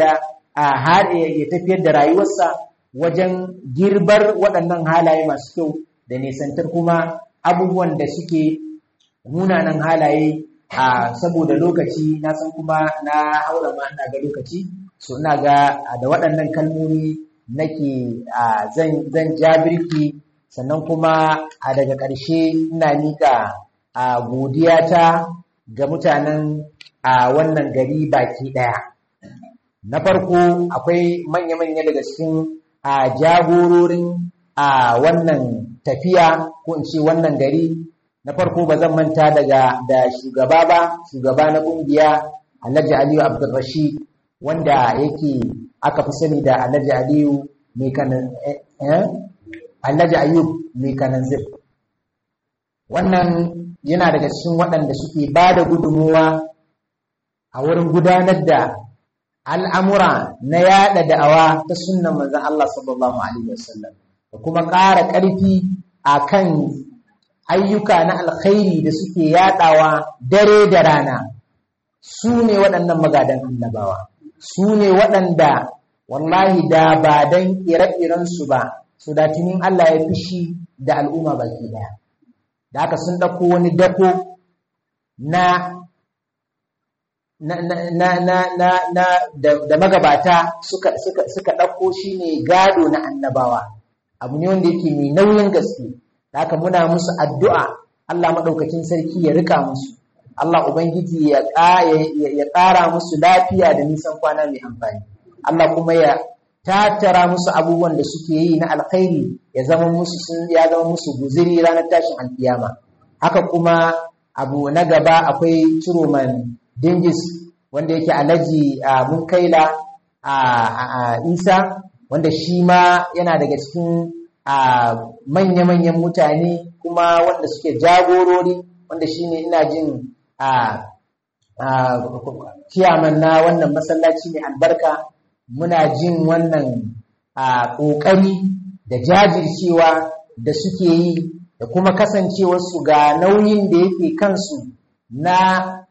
tafiyar da rayuwarsa wajen girbar waɗannan halaye masu kyau da nisantar kuma abubuwan da suke munanan halaye. Saboda lokaci na san kuma na haura ma ina ga lokaci, so ina ga da waɗannan kalmomi nake zan jabirki. Sannan kuma daga ƙarshe ina miƙa godiyata ga mutanen wannan gari baki ɗaya. Na farko akwai manya-manya daga cikin jagororin wannan tafiya ko in ce wannan gari. Na farko ba zan manta da shugaba na ƙungiya Alhaji Aliyu Abdulrashid, wanda yake aka fi sani da Alhaji Aliyu Alhaji Ayub mai kananzir. Wannan yana daga cikin waɗanda suke ba da gudunmuwa a wurin gudanar da al'amura na yaɗa da'awa ta sunnan manzon Allah sallallahu Alaihi wasallam, da kuma ƙara ƙarfi a kan ayyuka na alkhairi da suke yaɗawa dare da rana. Su ne waɗannan magadan annabawa, su ne waɗanda wallahi da ba don ire-irensu ba, so da tunin Allah ya fishi da al'umma baki daya. Da haka sun ɗauko wani dako da magabata suka ɗauko shi ne gado na annabawa. Abu ne wanda yake mai nauyin gaske. Da haka muna musu addu'a, Allah maɗaukacin sarki ya rika musu, Allah Ubangiji ya ƙara musu lafiya da nisan kwana mai amfani. Allah kuma ya tattara musu abubuwan da suke yi na alkhairi ya zama musu guziri ranar tashin alkiyama. Haka kuma abu na gaba akwai Ciroman Dingis, wanda yake Alhaji Munkaila Isa, wanda shi ma yana daga cikin manya-manyan mutane kuma wanda suke jagorori, wanda shi ne ina jin ciyaman na wannan masallaci mai albarka. Muna jin wannan ƙoƙari da jajircewa da suke yi, da kuma kasancewarsu ga nauyin da yake kansu na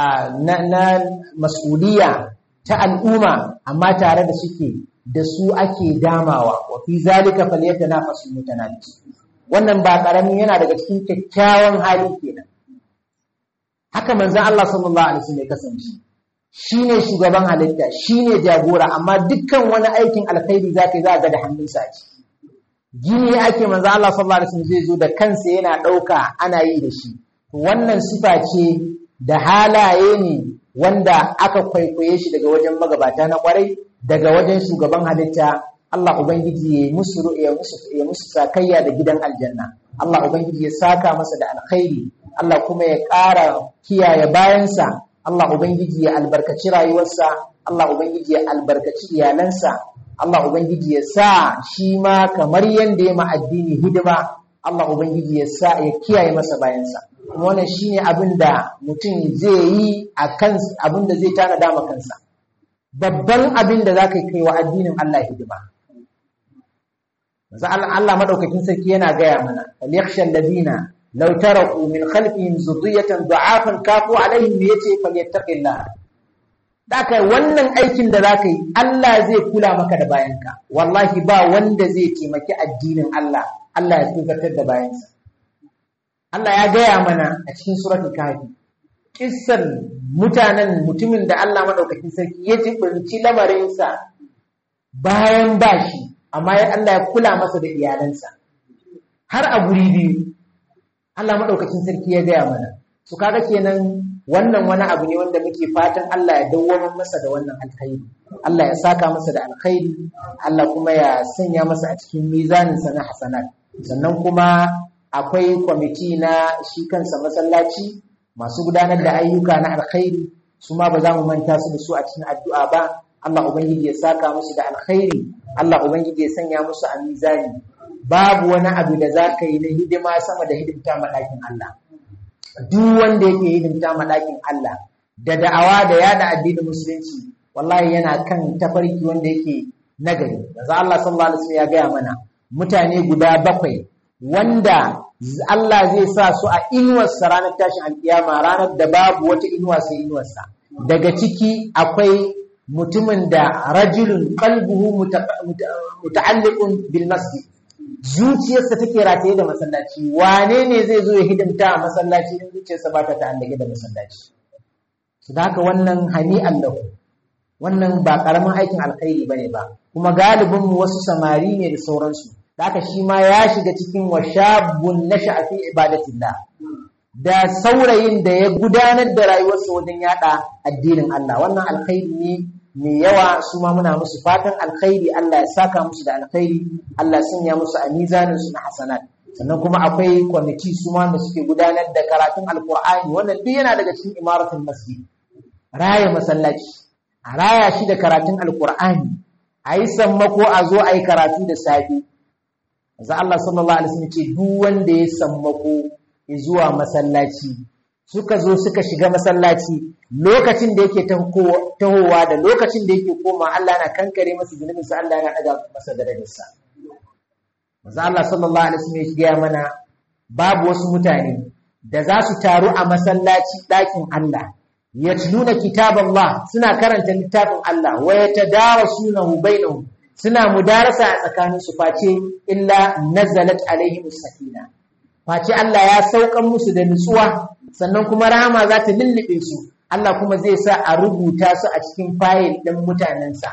mas'uliya ta al'umma, amma tare da suke da su ake damawa. Wa fi zalika falyatanafasul mutanafisun. Wannan ba ƙaramin yana daga cikin kyakkyawan hali kenan. Haka manzon Allah sallallahu alaihi wasallam ya kasance. Shi ne shugaban halitta, shi ne jagora, amma dukkan wani aikin alkhairi za ga da hannunsa a ciki. Gini ake manzo Allah sallallahu alaihi wasallam zai zo da kansa yana ɗauka ana yi da shi. Wannan sifa ce da halaye ne wanda aka kwaikwaye shi daga wajen magabata na kwarai, daga wajen shugaban halitta. Allah Ubangiji ya musu sakayya da gidan aljanna. Allah Ubangiji ya saka masa da alkhairi. Allah kuma ya ƙara kiyaye bayansa. Allah Ubangiji ya albarkaci rayuwarsa, Allah Ubangiji ya albarkaci iyalansa, Allah Ubangiji ya sa shi ma kamar yadda ya ma addini hidima, Allah ubangiji ya sa ya kiyaye masa bayansa. Kuma wannan shine abin da mutum zai yi akan abin da zai tanada ma kansa. Babban abin da zaka kai wa addinin Allah hidima. Manzo Allah madaukakin sarki yana gaya mana al-yakhsha alladhina law taraku min khalfihim zurriyatan du'afan kafu alaihim yace falyattaqillah. Daka wannan aikin da zaka yi Allah zai kula maka da bayanka. Wallahi ba wanda zai taimaki addinin Allah ya tsokatar da bayansa. Allah ya gaya mana a cikin suratul kahfi kissan mutumin da Allah madaukakin sarki ya jibinci lamarinsa bayan bashi, amma Allah ya kula masa da iyalansa har a guri biyu. Allah madaukakin sarki ya gaya mana su kaga kenan wannan wani abu ne wanda muke fatan Allah ya dawwamar masa da wannan alkhairi, Allah ya saka masa da alkhairi, Allah kuma ya sanya masa a cikin mizaninsa na hasanat. Sannan kuma akwai kwamiti na shi kansa masallaci masu gudanar da ayyuka na alkhairi, su ma ba za mu manta su da su a cikin addu'a ba. Allah ubangiji ya saka musu da alkhairi, Allah ubangiji ya sanya musu a mizani. Babu wani abu da za ka yi na hidima sama da hidimta maɗakin Allah. Duk wanda yake hidimta maɗakin Allah da da'awa da yada addinin musulunci, wallahi yana kan tafarki wanda yake nagari. Yanzu Allah sallallahu alaihi wasallam ya gaya mana mutane guda 7 wanda Allah zai sa su a inuwarsa ranar tashin alkiyama, ranar da babu wata inuwa sai inuwarsa. Daga ciki akwai mutumin da rajulun qalbuhu muta'alliqun bil masjid, zuciyarsa take rataye da masallaci. Wane ne zai zo ya hidimta a masallaci in zuciyarsa ba ta ta'allake da masallaci? Su da haka wannan hani'an lahu, wannan ba karamin aikin alkhairi bane ba, kuma galibin mu wasu samari ne da sauransu. Da haka shi ma ya shiga cikin washabun nasha'a fi ibadatillah, da saurayin da ya gudanar da rayuwarsa wajen yada addinin Allah. Wannan alkhairi ne mai yawa, su ma muna musu fatan alkhairi, Allah ya saka musu da alkhairi, Allah ya sanya musu a mizanin su na hasanat. Sannan kuma akwai kwamiti su ma da suke gudanar da karatun alkur'ani, wannan duk yana daga cikin imaratul masjid, raya masallaci, a raya shi da karatun alkur'ani, a yi sammako a zo a yi karatu da safe. Yanzu Allah sallallahu alaihi wasallam ce duk wanda ya sammako zuwa masallaci, suka zo suka shiga masallaci, lokacin da yake tahowa da lokacin da yake koma, Allah na kankare masa zunubinsa, Allah yana daga masa darajarsa. Manzo Allah sallallahu alaihi wasallam ya gaya mana babu wasu mutane da za su taru a masallaci ɗakin Allah, yatluna kitaballah, suna karanta littafin Allah, wa yatadarasunahu bainahum, suna mudarasa a tsakanin su, face illa nazalat alaihimus sakina, face Allah ya saukan musu da nutsuwa, sannan kuma rahama za ta lullube su, Allah kuma zai sa a rubuta su a cikin fayil ɗin mutanensa.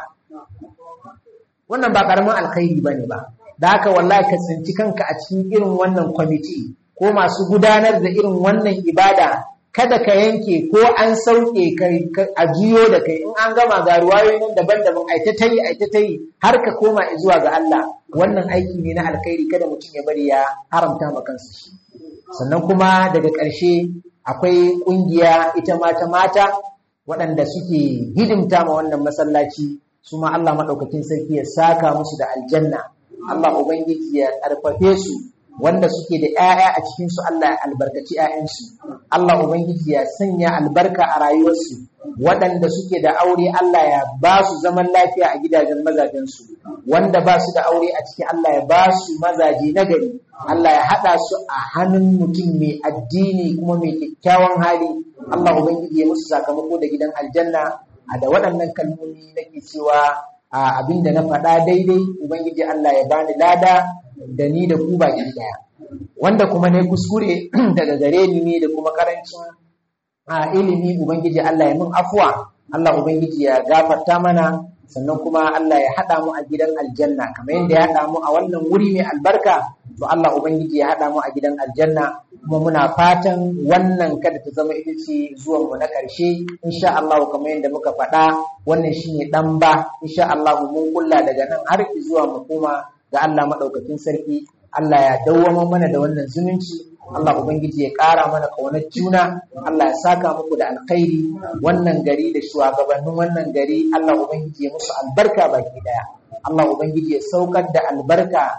Wannan ba ƙaramin alkhairi bane ba. Da haka wallahi ka tsinci kanka a cikin irin wannan kwamiti ko masu gudanar da irin wannan ibada, kada ka yanke ko an sauke kai a jiyo da kai, in an gama ga ruwayoyin daban-daban aita tayi har ka koma zuwa ga Allah. Wannan aiki ne na alkhairi, kada mutum ya bari ya haramta ma kansa shi. Sannan kuma daga ƙarshe akwai ƙungiya ita mata waɗanda suke hidimta ma wannan masallaci, su ma Allah maɗaukakin sarki ya saka musu da aljanna, Allah ubangiji ya ƙarfafe su, wanda suke da 'ya'ya a cikinsu Allah ya albarkaci 'ya'yansu, Allah ubangiji ya sanya albarka a rayuwarsu, waɗanda suke da aure Allah ya ba su zaman lafiya a gidajen mazajensu, wanda ba su da aure a ciki Allah ya ba su mazaje nagari, Allah ya haɗa su a hannun mutum mai addini kuma mai kyakkyawan hali. Allah ubangiji ya musu sakamako da gidan aljanna. A da waɗannan kalmomi nake cewa abinda na faɗa daidai, ubangiji Allah ya bani lada da ni da ku baki daya, wanda kuma ne kuskure daga gare ni ne da kuma karancin ilimi, ubangiji Allah ya mun afuwa, Allah ubangiji ya gafarta mana, sannan kuma Allah ya haɗa mu a gidan aljanna kamar yadda ya haɗa mu a wannan wuri mai albarka. To Allah ubangiji ya haɗa mu a gidan aljanna, kuma muna fatan wannan kada ta zama ita ce zuwan mu na ƙarshe, insha Allah. Kamar yadda muka faɗa, wannan shine dan ba, insha Allah mun kulla daga nan har zuwa mu koma ga Allah madaukakin sarki. Allah ya dawwama mana da wannan zumunci, Allah ubangiji ya ƙara mana ƙaunar juna, Allah ya saka muku da alkhairi. Wannan gari da shugabannin wannan gari, Allah ubangiji ya musu albarka baki daya, Allah ubangiji ya saukar da albarka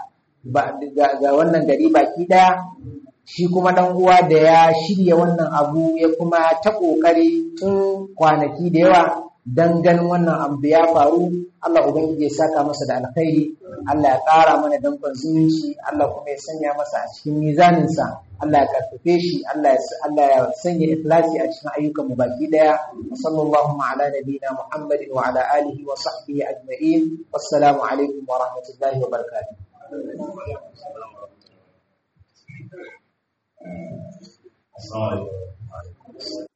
ga wannan gari baki daya, shi kuma dan uwa da ya shirya wannan abu ya kuma ta kokari tun kwanaki da yawa dan ganin wannan abu ya faru. Allah ubangiji ya saka masa da alkhairi, Allah ya ƙara mana dankon zumunci, Allah kuma ya sanya masa a cikin mizaninsa, Allah ya karfafe shi, Allah ya sanya ikhlasi a cikin ayyukan mu baki daya. Sallallahu ala nabiyina Muhammadin wa ala alihi wa sahbihi ajma'in. Wassalamu alaikum wa rahmatullahi wa barakatuh. Assalamu alaikum.